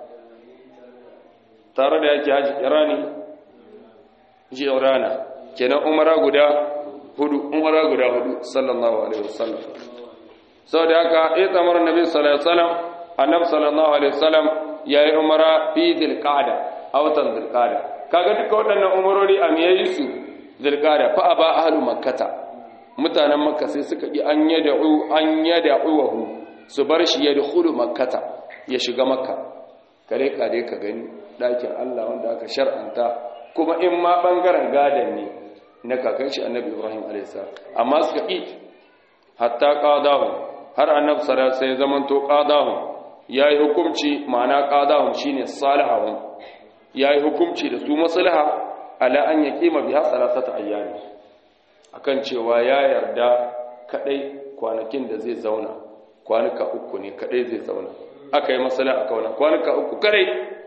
tare da yake haji irani jirana kenan umara guda hudu sallallahu alaihi wasallam saboda haka itamar nabi sallallahu alaihi wasallam annabi sallallahu alaihi wasallam yayi umara fi dhil-qa'da awtan dhil-qa'da kaga duka waɗannan umarori a miyayi su dhil-qa'da fa aba ahlu makkata mutanen makka sai suka yi an yad'uhu su bar shi yadkhulu makkata ya shiga makka kare kare ka gani dakin Allah wanda aka shar'anta kuma in ma bangaren gadan ne na kakan shi annabi Ibrahim a.s. amma suka ƙi hatta ƙadahu har annabi sallallahu sai zamanto ƙadahu ya yi hukumci ma'ana ƙadahu shi ne salihahun ya yi hukumci da su maslaha ala an ya ƙima biya salasata ayyami akan cewa ya yarda kaɗai kwanakin da zai zauna kwanuka 3 ne kaɗai zai zauna aka yi maslaha aka wannan kwanuka 3 kaɗai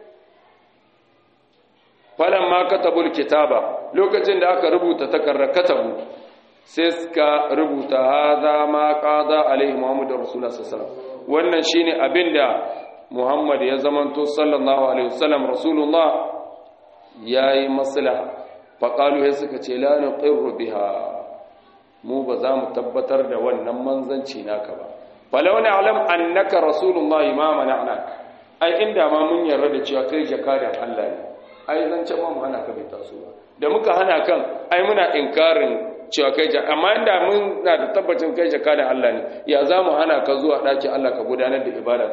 falamma katabul kitaba lokacin da aka rubuta takarrar katabu sai suka rubuta hadha ma qada alaihi muhammadu rasulullah sallallahu alaihi wasallam wannan shine abinda muhammad ya zamanto sallallahu alaihi wasallam rasulullah yayi maslaha faqalu sai suka ce la nuqirru biha mu ba za mu tabbatar da wannan manzanci naka ba falau na'lam annaka rasulullah ma mana'nak ai inda ma mun yarda da cewa kai jakadan Allah ne ai zancen mu hana ka bai taso ba da muka hana kan ai muna inkarin cewa kai amma inda mun na da tabbacin kai jaka da Allah ne ya za mu hana ka zuwa ɗakin Allah ka gudanar da ibada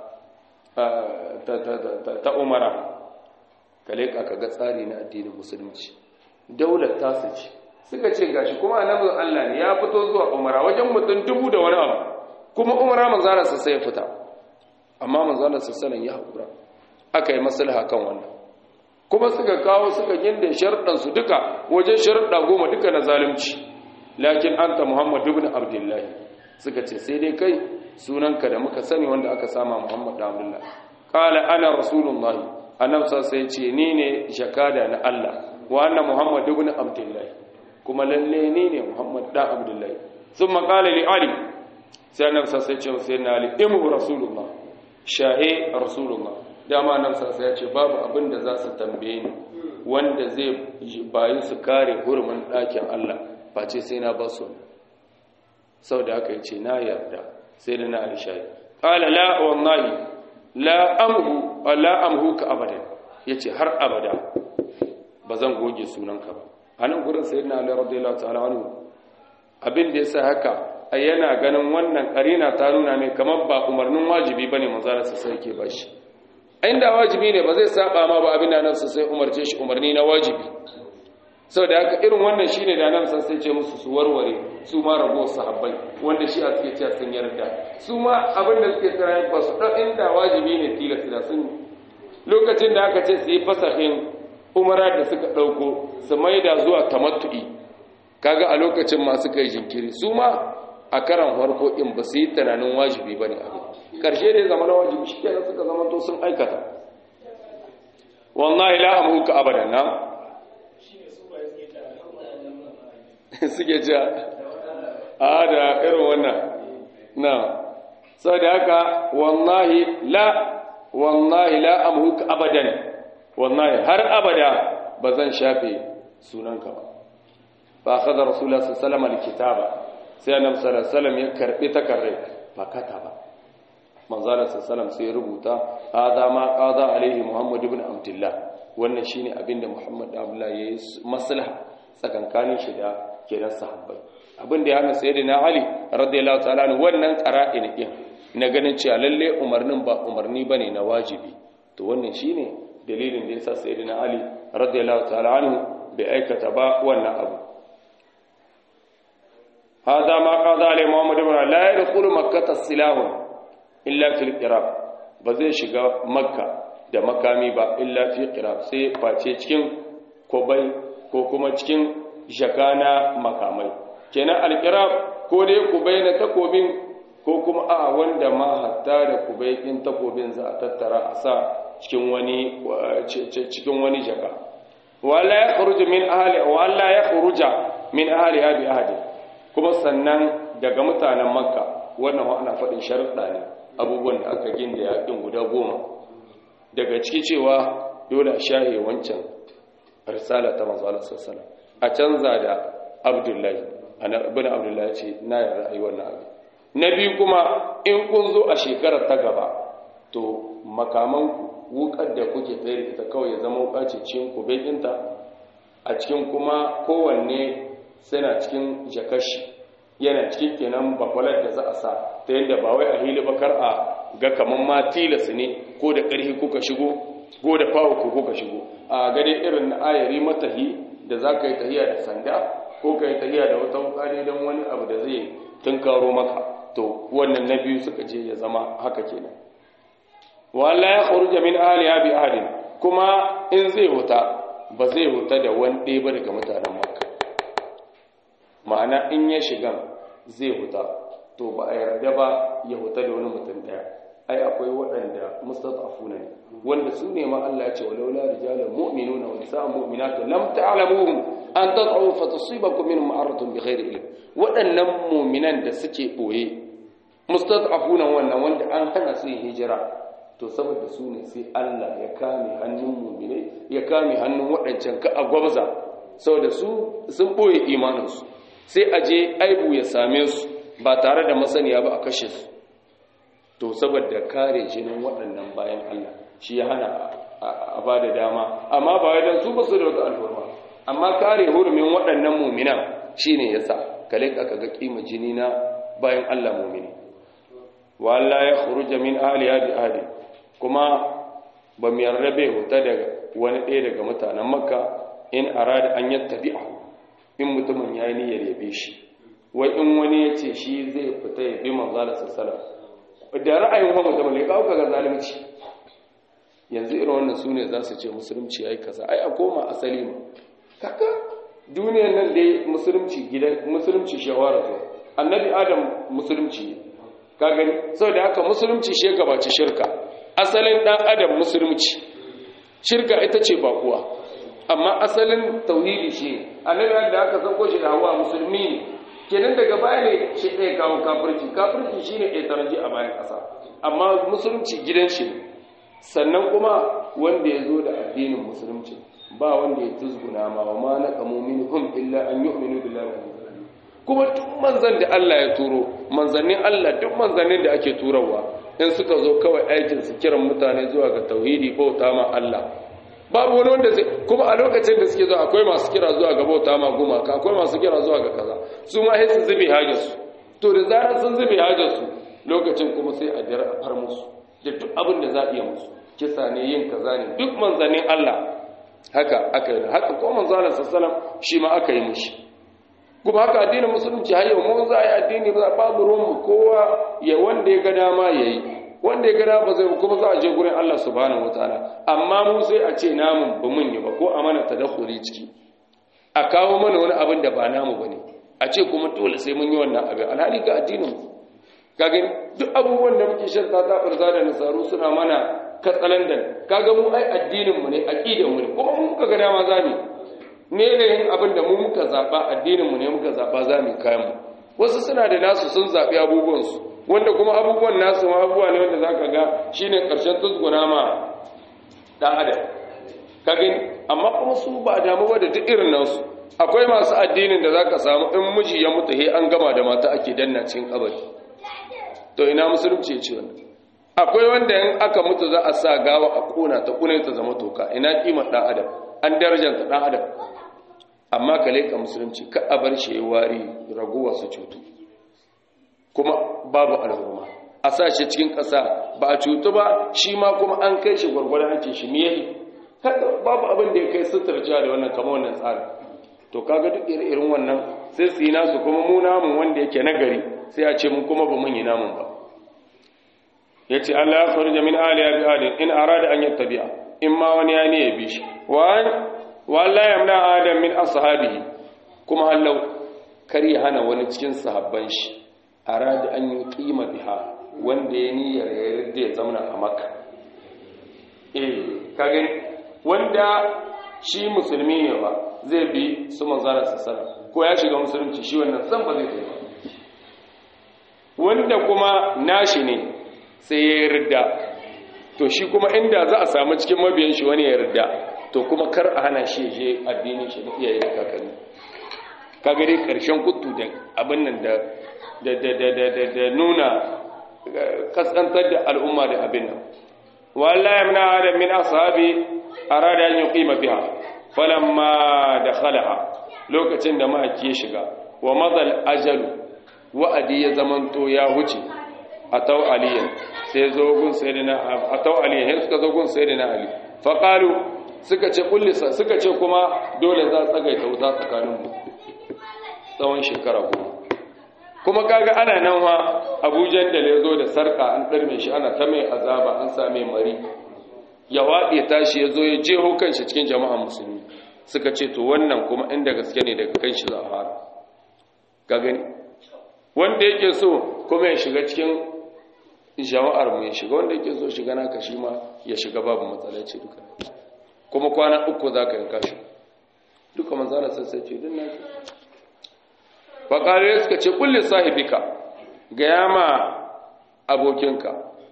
ta umara ka leƙa ka ga tsari na addinin musulunci daular tasu ce suka ce gashi kuma annabin Allah ne ya fito zuwa umara wajen mutum 1000 da wani abu kuma umara manzalarsa sai ya fita amma manzalarsa sanan ya haƙura aka yi maslaha kan wannan kuma suka kawo suka ginda sharuɗansu duka wajen sharuɗa 10 duka na zalunci lakin anta muhammad ibn abdullahi suka ce sai dai kai sunanka da muka sani wanda aka sama muhammad da abdullahi qala ana rasulullahi annabi sai ce ni ne jakada na Allah wa anna muhammad ibn abdullahi kuma lalle ni ne muhammad da abdullahi thumma qala li ali sai annabi sai ce sai na ali imu rasulullah shahi rasulullah dama nan sai ya ce babu abin da za su tambaye ni wanda zai bayi su kare hurumin ɗakin Allah face sai na ba su saboda haka yace na yarda sai da na Aisha qala la wallahi la amhu ka abada yace har abada bazan goge sunanka ba anan gurin sayyidina Ali radiyallahu ta'ala anhu abin da yasa haka yana ganin wannan karina ta nuna mai kamar ba umarnin wajibi bane manzara sai yake bashi inda wajibi ne ba zai saba ma ba abin da nan sai umarce shi umarni na wajibi saboda haka irin wannan shine da nan sai ce musu su warware su ma rago sahabbai wanda shi a suke cewa sun yarda su ma abin da suke tsara ba su dan inda wajibi ne tilasta da sun lokacin da aka ce su yi fasahin umara da suka dauko su maida zuwa tamattu'i kaga a lokacin ma suka yi jinkiri su ma a karan farko in ba su yi tunanin wajibi bane abin karshe da zama na wajibi shi kenan suka zama to sun aikata wallahi la amuka abadan na suke cewa a da irin wannan na saboda haka wallahi la amhuka abadan, wallahi har abada ba zan shafe sunanka ba. fa akhadha rasulullah sallallahu alaihi wasallam alkitaba, sai annabi sallallahu alaihi wasallam ya karbi takarrai fa kataba, manzala sallallahu alaihi wasallam sai ya rubuta hada ma qada alaihi muhammad ibn abdullah, wannan shine abinda muhammad ibn abdullah yayi maslaha tsakankanin shi da kenan sahabbai. Abinda ya hana sayyidina ali radiyallahu ta'ala anhu wannan qara'in din na ganin cewa lalle umarnin ba umarni bane na wajibi, to wannan shine dalilin da yasa sayyidina ali radiyallahu ta'ala anhu bai aikata ba wannan abu. hada ma qada alaihi muhammad ibn la yadkhulu makkah silahun illa fil qirab, ba zai shiga makka da makami ba illa fi qirab, sai face cikin kobai ko kuma cikin jakana makamai. Kenan alqirab ko dai kubai na takobin ko kuma a wanda ma hatta da kubai din takobin za a tattara a sa cikin wani jaka. wala yakhruju min ahli wala yakhruja min ahli abi ahadi, kuma sannan daga mutanen makka, wannan ana faɗin sharuɗa ne, abubuwan da aka gindaya din guda 10, daga ciki cewa dole a shahe wancan risala ta manzo Allah sallallahu alaihi wasallam, a canza da Abdullahi ibn Abdullahi ce na yarda ayi wannan abu. Na biyu kuma in kun zo a shekarar ta gaba, to makaman wukar da kuke tsere ita kawai ya zama wuka ce cikin kubekinta, a cikin kuma kowanne suna cikin jakashi, yana cikin kenan bakwalar da za a sa, ta yadda ba wai a hili bakar a ga kaman ma tilas ne ko da ƙarfi kuka shigo ko da fawo ko kuka shigo, a gade irin na ayari matahi da za ka yi tahiya da sanda ko ka yi tahiya da wata wukari don wani abu da zai tunkaro maka, to wannan na biyu suka ce ya zama haka kenan. wala ya khuruja min ahliha bi ahadin, kuma in zai huta ba zai huta da wani ɗaya ba daga mutanen makka, ma'ana in ya shiga zai huta to ba a yarda ba ya huta da wani mutum ɗaya. ai akwai waɗanda mustad'afuna ne, wanda su ne ma Allah ya ce walaula rijalun mu'minuna wa nisa'un mu'minatun lam ta'lamuhum an tad'u fatusibakum minhum ma'aratun bighairi ilm. waɗannan mu'minan da suke boye mustad'afuna wannan wanda an hana su hijira, to saboda su ne sai Allah ya kame hannun mu'minai, ya kame hannun waɗancan ka a gwabza, saboda su sun boye imaninsu, sai a je aibu ya same su ba tare da masaniya ba a kashe su. To saboda kare jinin waɗannan bayan Allah shi ya hana a ba da dama, amma ba wai dan su ba su da wata alfarma, amma kare hurumin waɗannan mu'minan shine yasa kale ka ga kima jini na bayan Allah mu'mini. wa Allah ya khuruja min ahliha bi ahli, kuma ba mu yarrabe huta daga wani ɗaya daga mutanen makka in arada an yattabi'ahu, in mutumin yayi niyyar yabe shi, wai in wani ya ce shi zai fita ya bi manzo Allah sallallahu alaihi wasallam da ra'ayin wa mutum ne kawo kaga zalunci. Yanzu irin wannan sune za su ce musulunci yayi kaza, ai a koma asali mu kaka duniyar nan dai musulunci gidan musulunci shawara to annabi adam musulunci ka gani, saboda haka musulunci shi gabaci shirka, asalin dan adam musulunci, shirka ita ce bakuwa, amma asalin tauhidi shi annabi da aka sauko shi da hawa musulmi ne, kenan daga baya ne shi ɗaya kawo kafirci shi ne ɗaya taraji a bayan ƙasa, amma musulunci gidan shi ne. Sannan kuma wanda ya zo da addinin musulunci ba wanda ya tuzguna ma wa ma naqamu minhum illa an yu'minu billahi wa rasulihi, kuma duk manzan da Allah ya turo, manzannin Allah duk manzannin da ake turawa in suka zo kawai aikin su kiran mutane zuwa ga tauhidi, bauta ma Allah, babu wani wanda zai, kuma a lokacin da suke zuwa akwai masu kira zuwa ga bauta ma gumaka, akwai masu kira zuwa ga kaza, su ma sai su zube hajarsu, to da zarar sun zube hajarsu lokacin kuma sai a dira a far musu da duk abin da za a iya musu, kisa ne, yin kaza ne, duk manzannin Allah haka aka yi, haka ko manzo Allah sallallahu alaihi wasallam shi ma aka yi mishi. Kuma haka addinin musulunci har yau mun za a yi addini ba babu ruwan kowa ya wanda ya ga dama yayi, wanda ya gada ba zai, kuma za a je gurin Allah subhanahu wataala, amma mu sai a ce namun ba mun yi ba, ko a mana tadakhuli ciki, a kawo mana wani abin da ba namu bane, a ce kuma dole sai mun yi wannan abin, alhali ga addinin mu kaga duk abubuwan da muke shirka ta farza da nasaru suna mana katsalandan, kaga mu ai addinin mu ne, aqidan mu ne, kuma mu muka ga dama zamu ne yin abin da mu muka zaba, addinin mu ne muka zaba zamu kayan mu. Wasu suna da nasu sun zabi abubuwan su, wanda kuma abubuwan nasu ma abubuwa ne wanda zaka ga shine karshen tusguna ma dan adam ka gani amma kuma su ba damu ba da duk irin nasu. Akwai masu addinin da zaka samu in miji ya mutu he an gama da mata ake danna cikin kabari, to ina musulunci ya ce wannan? Akwai wanda in aka mutu za a sa gawa a kona ta zama toka, ina kimar dan adam, an darajanta dan adam. Amma kale ka musulunci ka a bar shi wari raguwa su cutu kuma babu al'umma a sa shi cikin ƙasa ba a cutu ba, shi ma kuma an kai shi gwargwadon hanci shi miye babu abin da ya kai suturciya da wannan kama wannan tsarin. To kaga duk irin wannan sai su yi nasu kuma mu namun wanda yake nagari sai a ce mun kuma ba mun yi namun ba. Ya ce Allah ya kharuja min aliya bi adin in arada an yattabi'a in ma wani ya ne ya bi shi wa Allah yamna adam min ashabihi kuma Allah kar ya hana wani cikin sahabban shi arada an yi qima biha wanda ya niyyar ya yarda ya zama a Makka. Kage wanda shi musulmi ne ba zai bi su manzara sallallahu ko ya shiga musulunci shi wannan san ba zai yi ba. Wanda kuma nashi ne sai ya yarda to shi kuma inda za a samu cikin mabiyan shi wani ya yarda to kuma kar a hana shi je addinin shi da iyaye da kakanni. Kaga dai karshen kuttu da abin nan da nuna kaskantar da al'umma da abin nan. Wallahi yamna adam min ashabi arada an yuqima biha falamma dakhalaha lokacin da ma'aki ya shiga wa madal ajalu wa'adi ya zamanto ya huce atau aliyan sai zo gun sayyidina atau aliyan suka zo gun sayyidina ali fa qalu suka ce kullisa suka ce kuma dole za tsagaita wuta tsakanin mu tsawon shekara 10 kuma kaga ana nan wa Abuja da ya zo da sarka an darme shi ana ta mai azaba an same mari ya waɗe tashi ya zo ya jeho kanshi cikin jama'a musulmi suka ce to wannan kuma inda gaske ne daga kanshi za a fara ka gani wanda yake so kuma ya shiga cikin jama'ar mu ya shiga wanda yake so shiga naka shi ma ya shiga babu matsala ce duka kuma kwana 3 za ka yanka shi duka manzala sai ce din naki faƙare suka ce kulli sahibika ga yama abokinka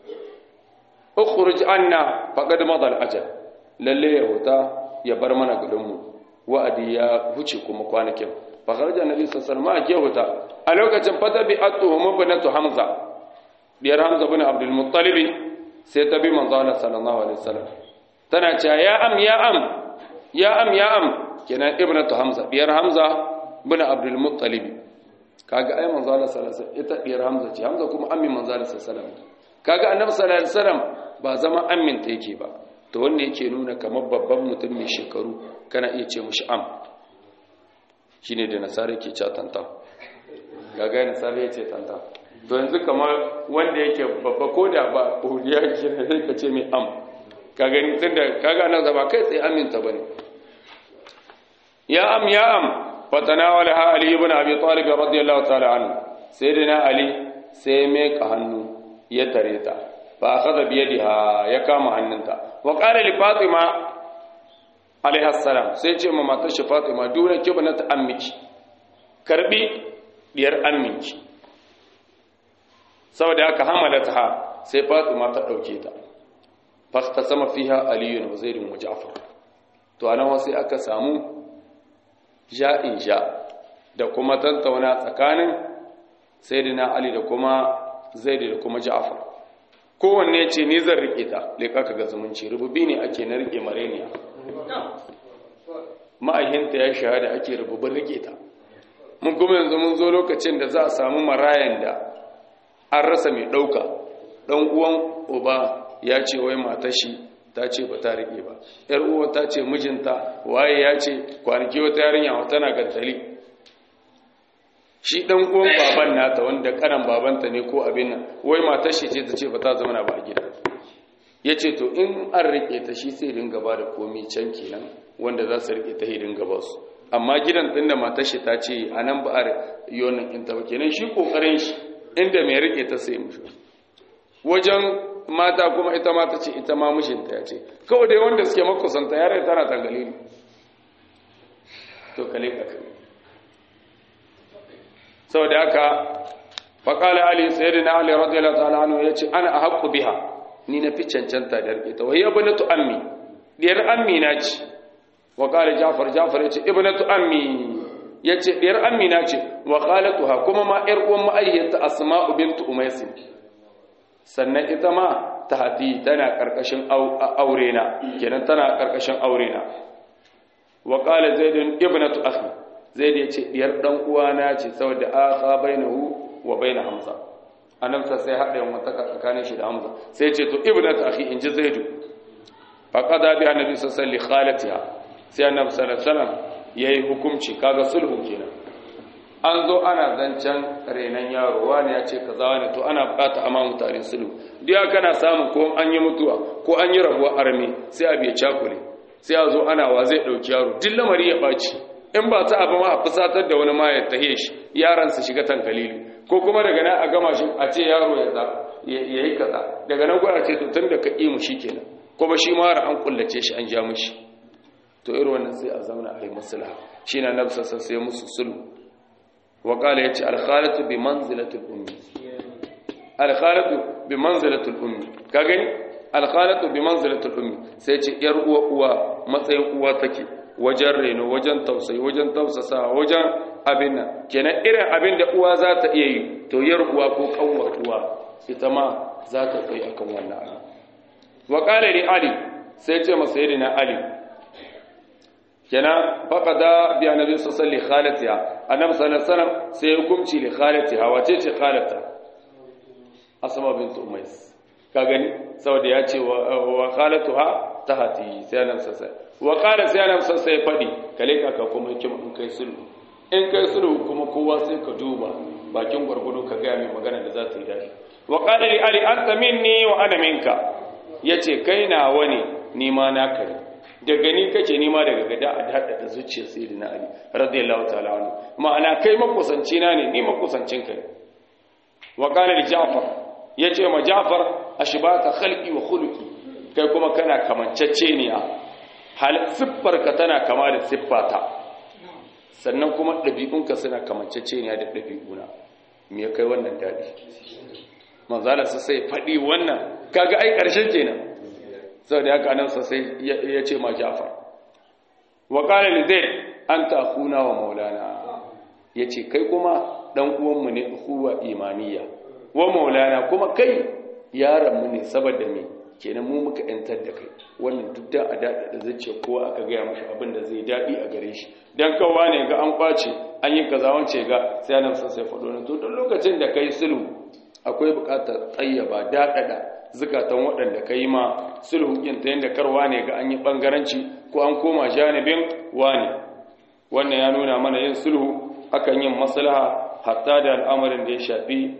ukhruj anna faqad madal ajal lalle ya huta ya bar mana garinmu wa'adi ya huce kuma kwanakin fakharaja nabi sallallahu alaihi wasallam ke huta a lokacin fatabi atuhum ibnatu hamza diyar hamza ibn abdul muttalib sai tabi manzo Allah sallallahu alaihi wasallam tana cewa ya am kenan ibnatu hamza diyar hamza ibn abdul muttalib kaga ai manzo Allah sallallahu alaihi wasallam ita diyar hamza ce hamza kuma ammin manzo Allah sallallahu alaihi wasallam kaga annabi sallallahu alaihi wasallam ba zama ammin ta yake ba to wanda yake nuna kamar babban mutum mai shekaru kana iya ce mushi am shine da nasara yake cewa tanta kaga nasara yake tanta to yanzu kamar wanda yake babba ko da ba uriya ke sai ka ce mai am ka gani tunda kaga nan zaba kai sai aminta bane ya am fatanawalaha ali ibn abi talib radiyallahu ta'ala anhu sayyidina ali sai mai ka hannu ya tare ta fa akhadha bi yadiha ya kama hannunta wa qala li fatima alaiha salam sai ce ma matar shi fatima dole ki bana ta ammiki karbi diyar amminki saboda haka hamalata sai fatima ta dauke ta fa sama fiha ali wa zaid wa ja'far to anan sai aka samu ja'in ja da kuma tantauna tsakanin sayyidina ali da kuma zaid da kuma ja'far kowanne ce ni zan rike ta leka kaga zumunci rububi ne ake na rike mareniya ma'ahinta ya shahada ake rububin rike ta mun kuma yanzu mun zo lokacin da za a samu marayan da an rasa mai dauka dan uwan uba ya ce wai matar shi ta ce ba ta rike ba yar uwa ta ce mijinta waye ya ce kwanaki wata yarinya tana gantali shi dan uwan baban nata wanda karan babanta ne ko abin nan wai matar shi ce ta ce ba ta zama na ba a gida yace to in an rike ta shi sai dinga ba da komai can kenan wanda za su rike ta hidin gaba su amma gidan din da matar shi ta ce anan ba a yonin in ta ba kenan shi kokarin shi inda mai rike ta sai mushi wajen mata kuma ita ma ta ce ita ma mijinta ya ce kawai dai wanda suke makusanta yare tana tangalili to kale ka kai saboda haka fa qala ali sayyidina ali radiyallahu ta'ala anhu yace ana ahqqu biha ni na fi cancanta da rike ta wai ibnatu ammi diyar ammi na ce wa qala ja'far yace ibnatu ammi yace diyar ammi na ce wa qalatuha kuma ma yar uwan ma'ayyata asma'u bint umays sannan ita ma tahti tana karkashin aure na kenan tana karkashin aure na wa qala zaid ibnatu akhi zaid yace diyar dan uwana ce saboda akha bainahu wa bain hamza annabta sai hada yan wata tsakanin shi da hamza sai yace to ibnatu akhi inji zaid fa qada bi annabi sallallahu alaihi wasallam khalatiha sai annabi sallallahu alaihi wasallam yayi hukunci kaga sulhu kenan an zo ana zancen renan yaro wani ya ce kaza wani to ana bukata amma mutane sulhu diya kana samu ko an yi mutuwa ko an yi rabuwa arme sai a biye cakule sai a zo ana wa zai dauki yaro duk lamari ya baci in ba ta abu ma a fusatar da wani ma ya tahe shi yaran su shiga tankalilu ko kuma daga nan a gama shi a ce yaro ya yi kaza daga nan gwara ce to tun da ka mu shikenan kuma shi ma an kullace shi an ja mishi to irin wannan sai a zauna a yi maslaha shine annabi sallallahu alaihi wasallam sai musu sulhu وقال يتي الخالة بمنزلة الأم الخالة بمنزلة الأم كاغني الخالة بمنزلة الأم سيتي يرؤوا أوا matsayin uwa take wajen reno wajen tausayi wajen tausasa wajen abin nan kenan irin abin da uwa za ta iya yi to yar uwa ko kanwar uwa ita ma za ta kai akan wannan abu wa qala li ali sai ce masa sayyidina ali kenan faqada bi annabi sallallahu alaihi wasallam khalatiha annabi sallallahu alaihi wasallam sai hukunci li khalatiha wace ce khalata asma bint umays ka gani saboda ya ce wa khalatuha tahati sai annabi sallallahu wa qala sai annabi sallallahu alaihi fadi kale ka kuma hikima in kai sulhu kuma kowa sai ka duba bakin gurgudu ka ga mai magana da za ta yi dadi wa qala li ali anta minni wa ana minka yace kai nawa ne ni ma naka ne daga ni kake nima daga gada a dada da zuciyar sayyidina ali radiyallahu ta'ala anhu ma'ana kai makusanci na ne ni makusancin ka ne wa qala li ja'far yace ma ja'far ashbaka khalqi wa khuluqi kai kuma kana kamancacce ne hal siffarka tana kama da siffata sannan kuma dabi'unka suna kamancacce ne da dabi'una me kai wannan dadi manzala sai fadi wannan kaga ai karshen kenan sau da haka nan sai ya ce ma Ja'far wa qala li Zaid anta akhuna wa maulana yace kai kuma dan uwan mu ne ukhuwa imaniya wa maulana kuma kai yaron mu ne saboda me kenan mu muka yantar da kai wannan duk da a dada da zace ko aka ga mashi abin da zai dadi a gare shi dan kawa ne ga an kwace an yi kaza wance ga sai nan sai fado ne to duk lokacin da kai sulhu akwai bukatar tsayyaba dadada zukatan waɗanda ka yi ma sulhu ta yadda karwa ne ga an yi ɓangaranci ko an koma janibin wani wannan ya nuna mana yin sulhu akan yin maslaha hatta da al'amarin da ya shafi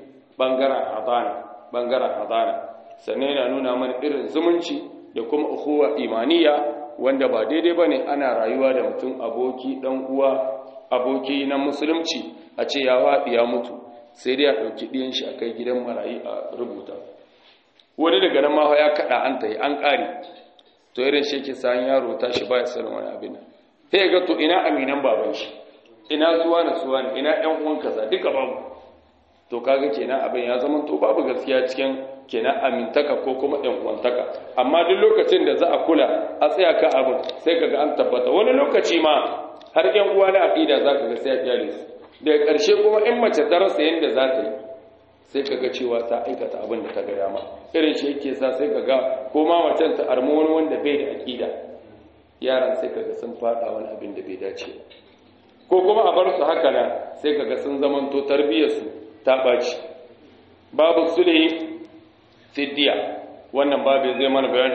ɓangaren hadana sannan yana nuna mana irin zumunci da kuma ukhuwa imaniya wanda ba daidai ba ne ana rayuwa da mutum aboki ɗan uwa aboki na musulunci a ce ya waɗi ya mutu sai dai a ɗauki ɗiyan shi a kai gidan marayi a rubuta wani daga nan ma ya kada an tayi an kare to irin shi ke san yaro tashi baya sanin wani abin sai ga to ina aminan baban shi ina suwa ne ina ɗan uwan kaza duka babu to kaga kenan abin ya zama to babu gaskiya cikin kenan amintaka ko kuma ɗan uwantaka amma duk lokacin da za a kula a tsaya ka abin sai kaga an tabbata wani lokaci ma har ɗan uwa na aqida zaka ga sai ya kyale su daga ƙarshe kuma in mace ta rasa yanda za ta yi sai kaga cewa ta aikata abin da ta ga dama irin shi yake sa sai kaga ko ma macen ta armo wani wanda bai da aqida yaran sai kaga sun fada wani abin da bai dace ko kuma a bar su haka nan sai kaga sun zamanto tarbiyyar su ta baci babu sulhi fidiya wannan babu zai mana bayan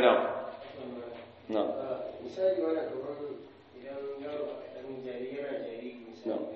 na misali wannan kamar idan yaro dan jariri misali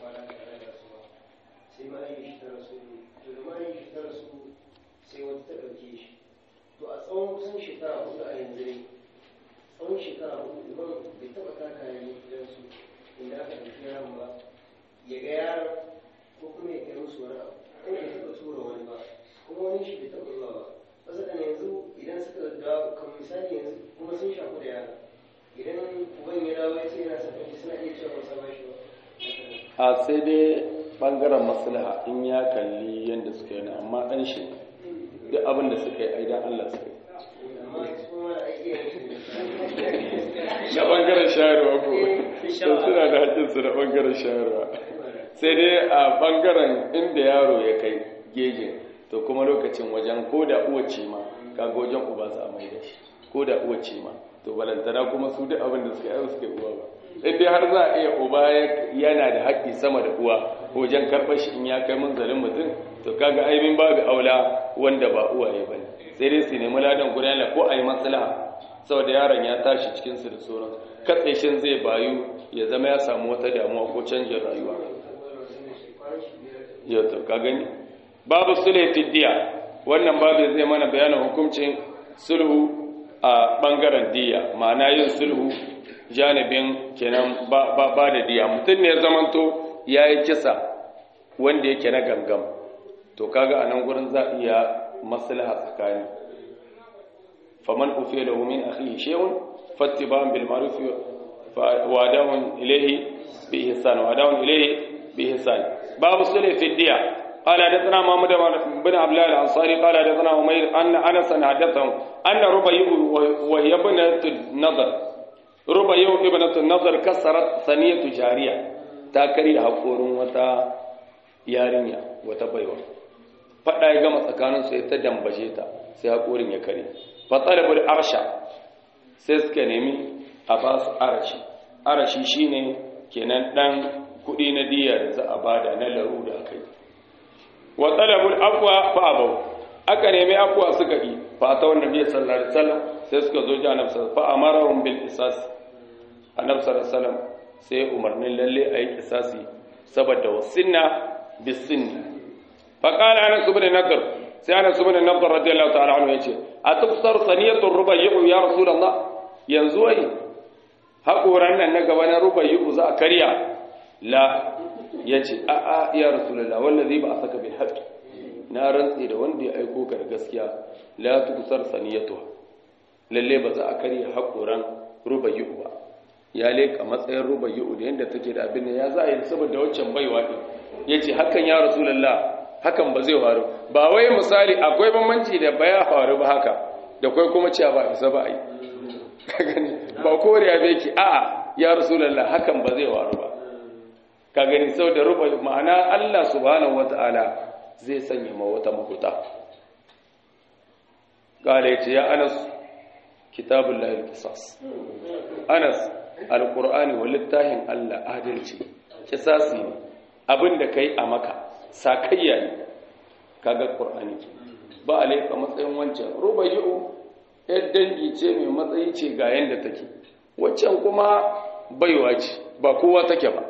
sai ma yi shi da rasu to da ma yi shi da rasu sai wata ta ɗauke shi to a tsawon kusan shekara hudu a yanzu ne tsawon shekara hudu iman bai taɓa taka ne gidansu inda aka ɗauki yaron ba ya ga yaron ko kuma ya kai musu wani abu kuma bai taɓa tura wani ba kuma wani shi bai taɓa zuwa ba wasu kan yanzu idan suka dawo kan misali yanzu kuma sun shafu da yaron idan uban ya dawo ya ce yana saka shi suna iya cewa masa ba shi ba a sai dai bangaren maslaha in ya kalli yanda suka yi amma dan shi duk abin da suka yi aidan Allah suka yi na bangaren shayarwa ko suna da haƙƙinsu na bangaren shayarwa sai dai a bangaren inda yaro ya kai gejin to kuma lokacin wajen ko da uwa ce ma kaga wajen uba za a mai da shi ko da uwa ce ma to balantana kuma su duk abin da suka yi suka yi uwa ba in dai har za a iya uba yana da haƙƙi sama da uwa wajen karɓar shi in ya kai munzalin mutum to kaga aibin babu aula wanda ba uwaye bane sai dai su nemi ladan gudanar ko a yi maslaha saboda yaron ya tashi cikinsu da sauran katsashin zai bayu ya zama ya samu wata damuwa ko canjin rayuwa yau to ka gani babu sulhu fiddiya wannan babu zai mana bayanin hukuncin sulhu a bangaren diya ma'ana yin sulhu janibin kenan ba da diya mutum ne ya zamanto ya yi kisa wanda yake na gangam to kaga a nan gurin za iya maslaha tsakani faman ufiya lahu min akhihi shay'un fattiba'un bil ma'ruf wa da'un ilayhi bi ihsan babu sulh fi diya قال حدثنا محمد بن عبد الله الانصاري قال حدثنا عمير ان انس حدثهم ان ربيع وهي ابنه النضر ربيع ابنه النضر كسرت ثنيه جاريه تاكري حقورن wata yarinya wata baiwa fada ya gama tsakanin su ta dambaje ta sai hakorin ya kare fa talabul arsha sai suka nemi a ba su arashi shine kenan dan kudi na diya da za a bada na laru da kai wa talabul afwa fa abaw aka nemi afwa suka yi fa ta wannan nabi sallallahu alaihi wasallam sai suka zo ji annabi fa amarahum bil qisas annabi sallallahu alaihi wasallam sai umarnin lalle ayi qisasi saboda wasinna bisinni fa qala anas ibn nadr sai anas ibn nadr radiyallahu ta'ala anhu yace atufsar saniyatu rubayyu ya rasulullah yanzu wai hakoran nan na gaba na rubayyu za a karya la yace a ya rasulullah wallazi ba saka bil haqq na rantsi da wanda ya aiko ka da gaskiya la tufsar saniyatu lalle ba za a karya hakoran rubayyu ba ya leka matsayin rubayyu da yanda take da abin ya za a yi saboda waccan baiwa din yace hakan ya rasulullah hakan ba zai faru ba wai misali akwai bambanci da baya faru ba haka da kai kuma cewa ba isa ba ai ka gani ba koriya bai ki a'a ya rasulullah hakan ba zai faru ba ka gani saboda rubayyu ma'ana Allah subhanahu wataala zai sanya ma wata mafuta kale ce ya Anas kitabullahi al-qisas Anas alqur'ani wal littafin Allah adalci kisasi ne abinda kai a maka sakayya ne kaga qur'ani ba alaika matsayin wancan rubayyu dangi ce mai matsayi ce ga yanda take waccan kuma baiwa ce ba kowa take ba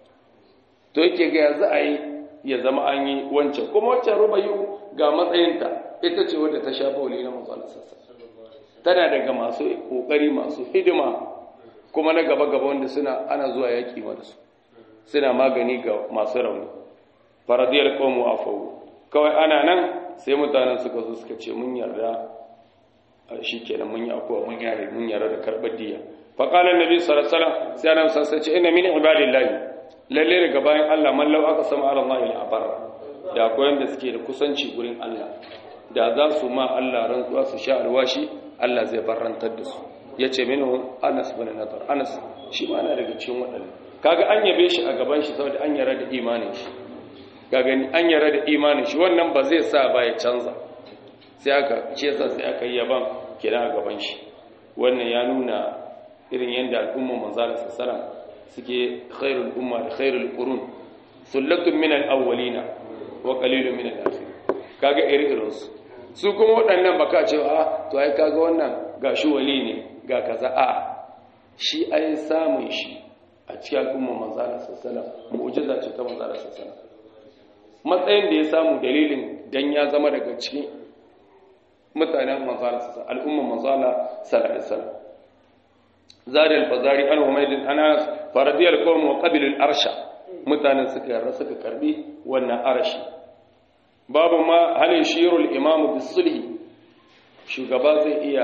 to yake ga yanzu ayi ya zama an yi wancan kuma waccan rubayyu ga matsayinta ita ce wadda ta sha bauli na manzo Allah tana daga masu kokari masu hidima kuma na gaba wanda suna ana zuwa yaki ma da su suna magani ga masu rauni faradiyar qawmu afawu kawai ana nan sai mutanen suka zo suka ce mun yarda shikenan mun yi akwa mun yarda da karbar diya fa qala annabi sallallahu alaihi wasallam sai annabi sallallahu alaihi wasallam inna min ibadillahi lalle daga bayan Allah man law aka sama ala Allah al-abar da akwai wanda suke da kusanci gurin Allah da za su ma Allah rantsuwa su sha alwashi Allah zai barantar da su yace minhu Anas bin Nadar Anas shi ma ana daga cikin wadannan kaga an yabe shi a gaban shi saboda an yarda da imanin shi ka gani an yarda da imanin shi wannan ba zai sa ba ya canza sai aka ce sa sai aka yi yaban kira a gaban shi wannan ya nuna irin yanda al'umma manzo sallallahu alaihi wasallam suke khairul umma da khairul qurun sullatun min al-awwalina wa qalilun min al-akhirin kaga irin su kuma waɗannan baka ce to ai kaga wannan gashi wali ne ga kaza shi ai samun shi a cikin al'umma manzo sallallahu alaihi wasallam mu'jiza ce ta manzo sallallahu alaihi wasallam matsayin da ya samu dalilin dan ya zama daga cikin mutanen manzo sallallahu alaihi wasallam al'umma manzo sallallahu alaihi wasallam zari al-fazari al-humayd anas faradiyal qawm wa qabil al-arsha mutanen suka karbi wannan arashi babu ma hal yashiru al-imamu bis-sulh shugaba zai iya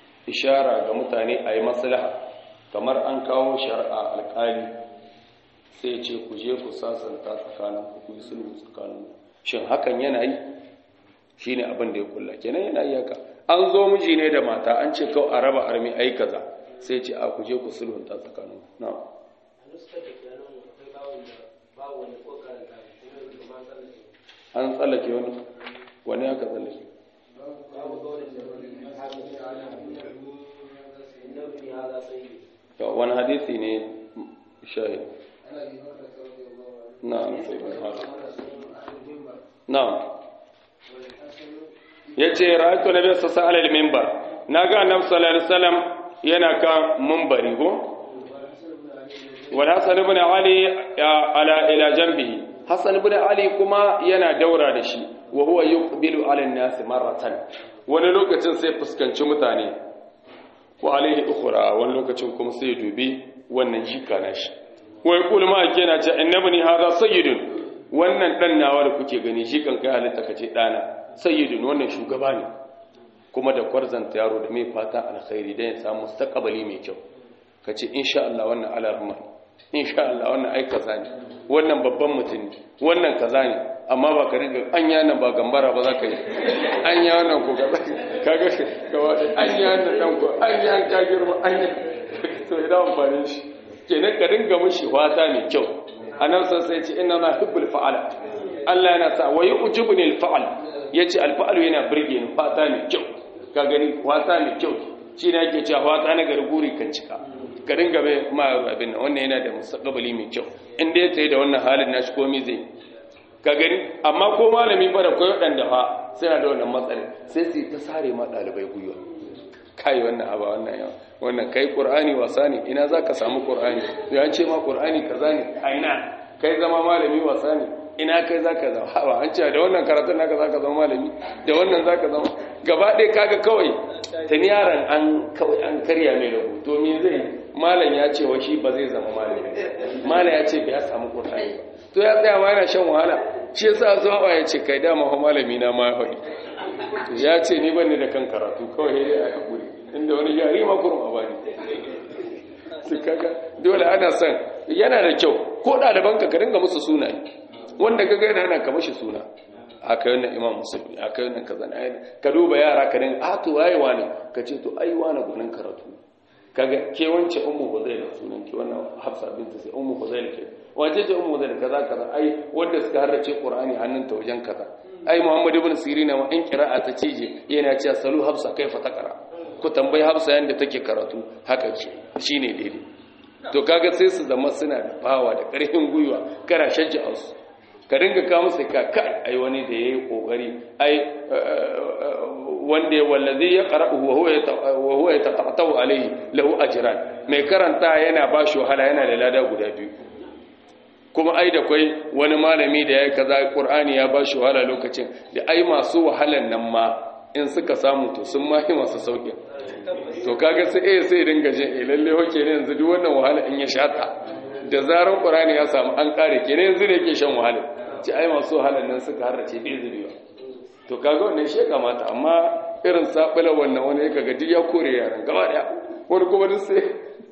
ishara ga mutane ayi maslaha kamar an kawo shar'a alƙali sai ce ku je ku sasanta tsakaninku ku yi sulhu tsakaninku shin hakan yana yi shine abin da ya kulla kenan yana yi haka an zo miji ne da mata an ce kawai a raba armi ai kaza sai ce a ku je ku sulhunta tsakaninku na'am an tsallake wani aka tsallake wani hadisi ne shahid na'am na'am yace ra'aytu nabiy sallallahu alaihi minbar naga annabi sallallahu alaihi wasallam yana kan minbari go wal hasan ibn ali ala ila janbihi hasan ibn ali kuma yana daura da shi wa huwa yuqbilu ala an-nas marratan wani lokacin sai fuskanci mutane wa alaihi ukhra wani lokacin kuma sai dubi wannan jika na shi wai kullu ma kenan ce annabni hadha sayyidun wannan dan nawa da kuke gani shi kan kai halitta kace dana sayyidun wannan shugaba ne kuma da kwarzanta yaro da mai fata alkhairi dan ya samu mustaqbali mai kyau kace insha Allah wannan alarma insha Allah wannan ai kaza ne wannan babban mutum ne wannan kaza ne amma ba ka riga anya nan ba gambara ba za ka yi anya nan ko kaga kawai anya nan dan ko anya ka girma anya to idan amfani shi kenan ka dinga mishi fata mai kyau anan sai ce inna ma hibbul fa'ala Allah yana sa wa yujibuni al-fa'al yace al-fa'alu yana burge ni fata mai kyau ka gani fata mai kyau shi ne yake cewa fata na garguri kan cika ka dinga mai ma abin nan wannan yana da mustaqbali mai kyau in dai tayi da wannan halin nashi komai zai ka gani amma ko malami ba da koyo wadanda fa suna da wannan matsala sai su ta sare ma dalibai guyuwa kai wannan aba wannan kai qur'ani wasa ne ina zaka samu qur'ani sai an ce ma qur'ani kaza ne a ina kai zama malami wasa ne ina kai zaka zama haba an ce da wannan karatun naka zaka zama malami da wannan zaka zama gaba ɗaya kaga kawai tani yaran an karya mai rabu to me zai malam ya ce wa shi ba zai zama malami malam ya ce bai samu qur'ani to ya tsaya ma yana shan wahala shi yasa zuwa ya ce kai dama fa malami na ma faɗi ya ce ni ban da kan karatu kawai dai a hakuri inda wani yari ma kurum a bani su kaga dole ana son yana da kyau ko ɗalibanka ka dinga musu sunaye wanda kaga yana ka mashi suna aka yi wannan imam musulmi aka yi wannan kaza na ka duba yara ka dinga a to wayewa ne ka ce to ai wani gunin karatu kaga ke wance ummu huzaila sunan ki wannan hafsa binta sai ummu huzaila ke wace ce ummu huzaila kaza kaza ai wanda suka harrace qur'ani hannun ta wajen kaza ai muhammad ibn sirina wa in qira'a ta cije yana cewa salu hafsa kaifa taqra ku tambayi hafsa yanda take karatu haka ce shine daidai to kaga sai su zama suna da bawa da karfin guyuwa kana shajja su ka dinga ka musu ka ai wani da yayi kokari ai wanda wallazi ya qara'u wa huwa yataqatu alayhi lahu ajran mai karanta yana ba shi wahala yana da lada guda biyu kuma ai da kai wani malami da yayi kaza qur'ani ya ba shi wahala lokacin da ai masu wahalan nan ma in suka samu to sun mahi masu sauki to kaga sai dinga jin lalle hoke ne yanzu duk wannan wahala in ya shata da zaran qur'ani ya samu an kare kenan yanzu ne yake shan wahala ci ai masu wahalan nan suka harrace bai zubewa to kaga wannan shi kamata amma irin sabula wannan wani ya kaga duk ya kore yaran gaba daya wani kuma duk sai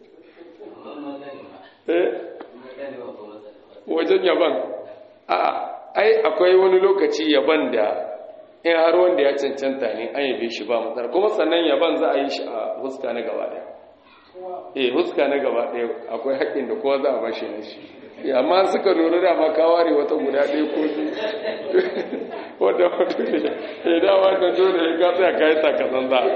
wajen yaban ai akwai wani lokaci yaban da in har wanda ya cancanta ne an yabe shi ba matsala kuma sannan yaban za a yi shi a huska na gaba daya huska na gaba daya akwai haƙƙin da kowa za a bashi ne shi amma suka lura da ma kaware wata guda ɗaya ko biyu wadda wato ne dama da dole ya ga tsaya kayan takasan za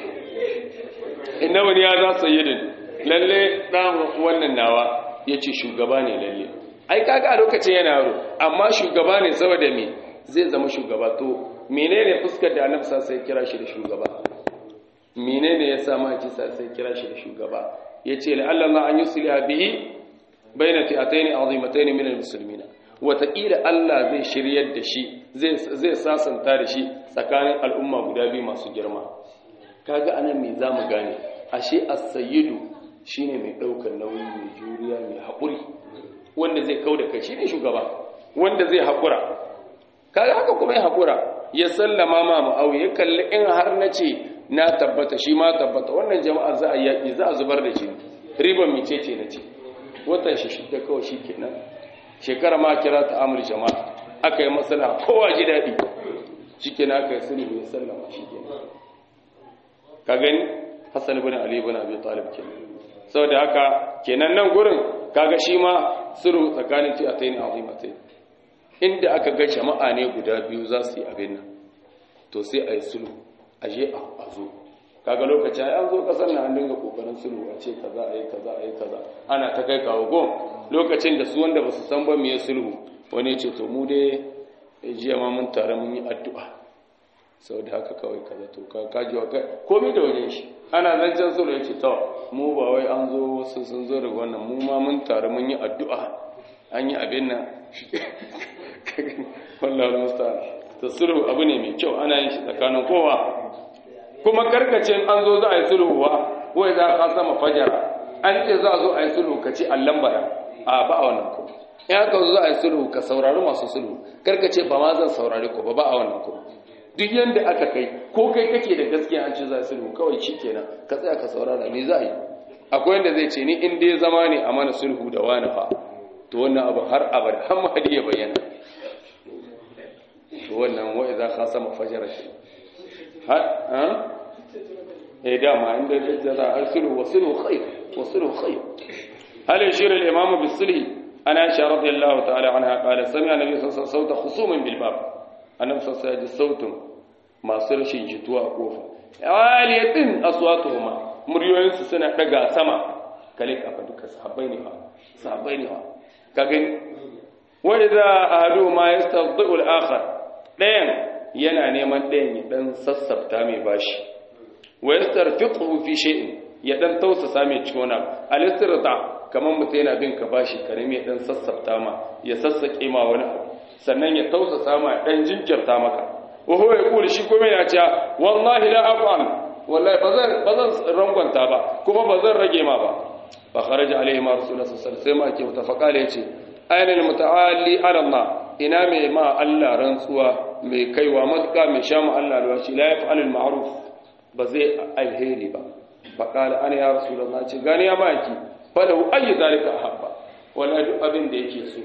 inda wani ya za su yi din lalle ɗan wannan nawa ya ce shugaba ne lalle ai kaga a lokacin yana yaro amma shugaba ne saboda me zai zama shugaba to menene fuskar da annabi sai kira shi da shugaba menene ya sa ma kisa sai kira shi da shugaba yace la Allah an yusliha bihi baina fi'atayn azimatayn min almuslimina wataƙila Allah zai shiryar da shi zai sasanta da shi tsakanin al'umma guda biyu masu girma kaga anan me zamu gane ashe as-sayyidu shine mai daukar nauyi mai juriya mai haƙuri wanda zai kauda kai shine shugaba wanda zai haƙura kaga haka kuma ya haƙura ya sallama ma Muawiya ya kalli in har nace na tabbata shi ma tabbata wannan jama'a za a yaki za a zubar da shi riban micece nace watan shi shidda kawai shikenan shekara ma kira ta amul jama'a aka yi maslaha kowa ji dadi shikenan aka yi sulhu ya sallama shikenan ka gani Hassan ibn Ali ibn Abi Talib kenan saboda haka kenan nan gurin kaga shi ma sulhu tsakanin fi'atayn azimatain inda aka ga jama'a ne guda biyu za su yi abin nan to sai a yi sulhu a je a zo kaga lokacin an zo kasar na an dinga kokarin sulhu a ce kaza a yi kaza a yi kaza ana ta kai kawo gom lokacin da su wanda ba su san ba me sulhu wani ce to mu dai jiya ma mun tare mun yi addu'a saboda haka kawai kaza to ka ji wa komai da wajen shi ana zancen sulhu ya ce to mu ba wai an zo wasu sun zo daga wannan mu ma mun tare mun yi addu'a an yi abin nan wallahi musta'an to sulhu abu ne mai kyau ana yin shi tsakanin kowa kuma karkacin an zo za a yi sulhu wa wai za ka sama fajara an ce za a zo a yi sulhu ka ce allan bara a ba a wannan kuma in aka zo za a yi sulhu ka saurari masu sulhu karkace ba ma zan saurari ku ba a wannan kuma duk yanda aka kai ko kai kake da gaskiya an ce za a yi sulhu kawai shi kenan ka tsaya ka saurara me za a yi akwai wanda zai ce ni in dai zama ne a mana sulhu da wani fa to wannan abu har abada har mahadi ya bayyana to wannan wa idza khasama fajara shi ha dama inda jaza al-sulhu wa sulhu khair wa sulhu khair hal yashir al-imam bis-sulh ana aisha radiyallahu ta'ala anha qala sami'a nabi sallallahu alaihi wasallam sawta khusumin bil bab annabi sallallahu alaihi wasallam sautun masu rashin jituwa a kofa aliyatin aswatuhuma muryoyinsu suna daga sama kale kafa duka sahabbai ne ha ka gani wa idza ahadu ma yastadhi'u al-akhar dayan yana neman dayan ya dan sassafta mai bashi wa yastarfiqhu fi shay'in ya dan tausasa mai ciwona al-istirta kaman mutum yana bin ka bashi karimi ya dan sassafta ma ya sassake ma wani abu sannan ya tausasa ma dan jinkirta maka wa huwa yaqulu shi kuma ya ce wallahi la af'al wallahi bazan rangwanta ba kuma bazan rage ma ba fa kharaja alaihi ma rasulullah sallallahu alaihi wasallam sai ma ke mutafaqala yace ayna al-muta'alli ala Allah ina mai ma Allah rantsuwa mai kaiwa matuka mai sha mu Allah alwashi la yaf'al al-ma'ruf ba zai alheri ba fa qala ana ya rasulullah ce gani ya maki fa lahu ayi zalika habba wala duk abin da yake so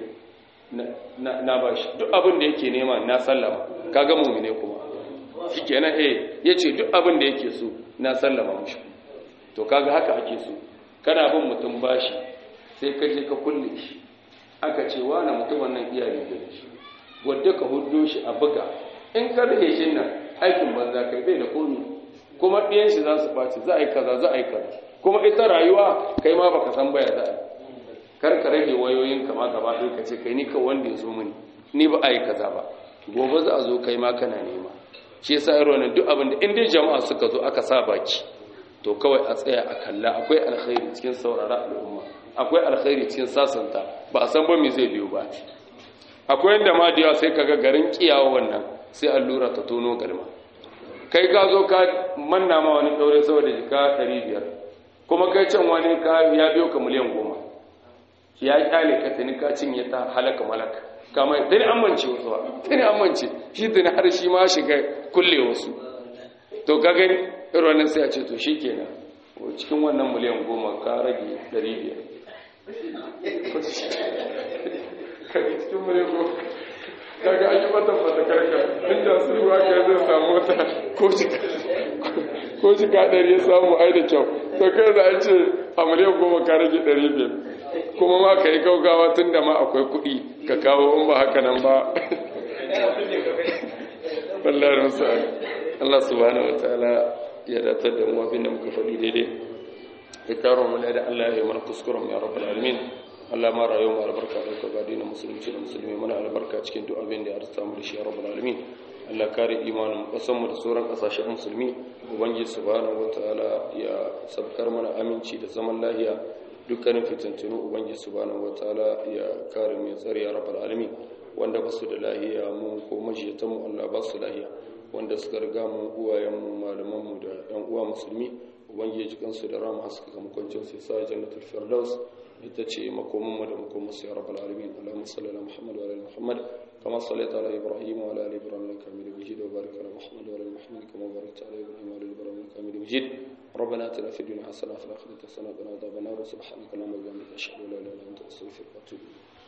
na bashi duk abin da yake nema na sallama kaga mu'mine kuma shikenan yace duk abin da yake so na sallama mushi to kaga haka ake so kana bin mutum bashi sai ka je ka kulle shi aka ce wani mutumin nan iyaye da shi wadda ka huddo shi a buga in ka rike shi nan aikin banza kai bai da komi kuma ɗiyan shi za su ɓaci za a yi kaza za a yi kaza kuma ita rayuwa kai ma baka san baya za a yi kar ka rage wayoyin kama gaba ɗaya ka ce kai ni ka wanda ya zo mini ni ba a yi kaza ba gobe za a zo kai ma kana nema shi yasa irin wannan duk abin da in dai jama'a suka zo aka sa baki to kawai a tsaya a kalla akwai alkhairi cikin saurara al'umma akwai alkhairi cikin sasanta ba a san ba me zai biyo ba akwai yanda ma da sai kaga garin kiyawa wannan sai allura ta tono galma kai ka zo ka manna ma wani daure saboda jika 500 kuma kai can wani ka ya biyo ka miliyan 10 ya kyale ka tani ka cinye ta halaka malaka kamar tani amince wasu ba tani amince shi tani har shi ma shiga kulle wasu to ka gani irin wannan sai a ce to shikenan cikin wannan miliyan 10 ka rage 500 kaga cikin miliyan 10 kaga an yi matan fatakarka inda su ruwa ka zai samu wata ko shi ka ɗari ya samu ai da kyau to kai da an ce a miliyan 10 ka rage 500 kuma ma ka yi gaugawa tun da ma akwai kuɗi ka kawo in ba haka nan ba wallahi musa Allah subhanahu wataala ya datar da mu abin da muka faɗi daidai ya taro mu da Allah ya mana kuskuren ya rabbal alamin Allah ma rayuwa mu albarka da ka gadi na musulunci da musulmi mana albarka cikin duk abin da ya arsa mu da shi ya rabbal alamin Allah kare imanin kasan mu da sauran kasashen musulmi ubangiji subhanahu wataala ya sabkar mana aminci da zaman lafiya dukkanin fitintunu ubangiji subhanahu wataala ya kare mu ya tsare ya rabbal alamin wanda ba su da lahiya mu ko majiyatan mu Allah ba su lahiya wanda suka riga mu uwayen mu malaman mu da ɗan uwa musulmi ubangiji kansu da rama haska kamakwancin sai sa jannatul firdaus ita ce makomin mu da makomin su ya rabbal alamin Allahumma salli ala Muhammad wa ala Muhammad كما صليت على إبراهيم وعلى آل إبراهيم إنك حميد مجيد وبارك على محمد وعلى آل محمد كما باركت على إبراهيم وعلى آل إبراهيم إنك حميد مجيد ربنا آتنا في الدنيا حسنة وفي الآخرة حسنة وقنا عذاب النار سبحانك اللهم وبحمدك أشهد أن لا إله إلا أنت أستغفرك وأتوب إليك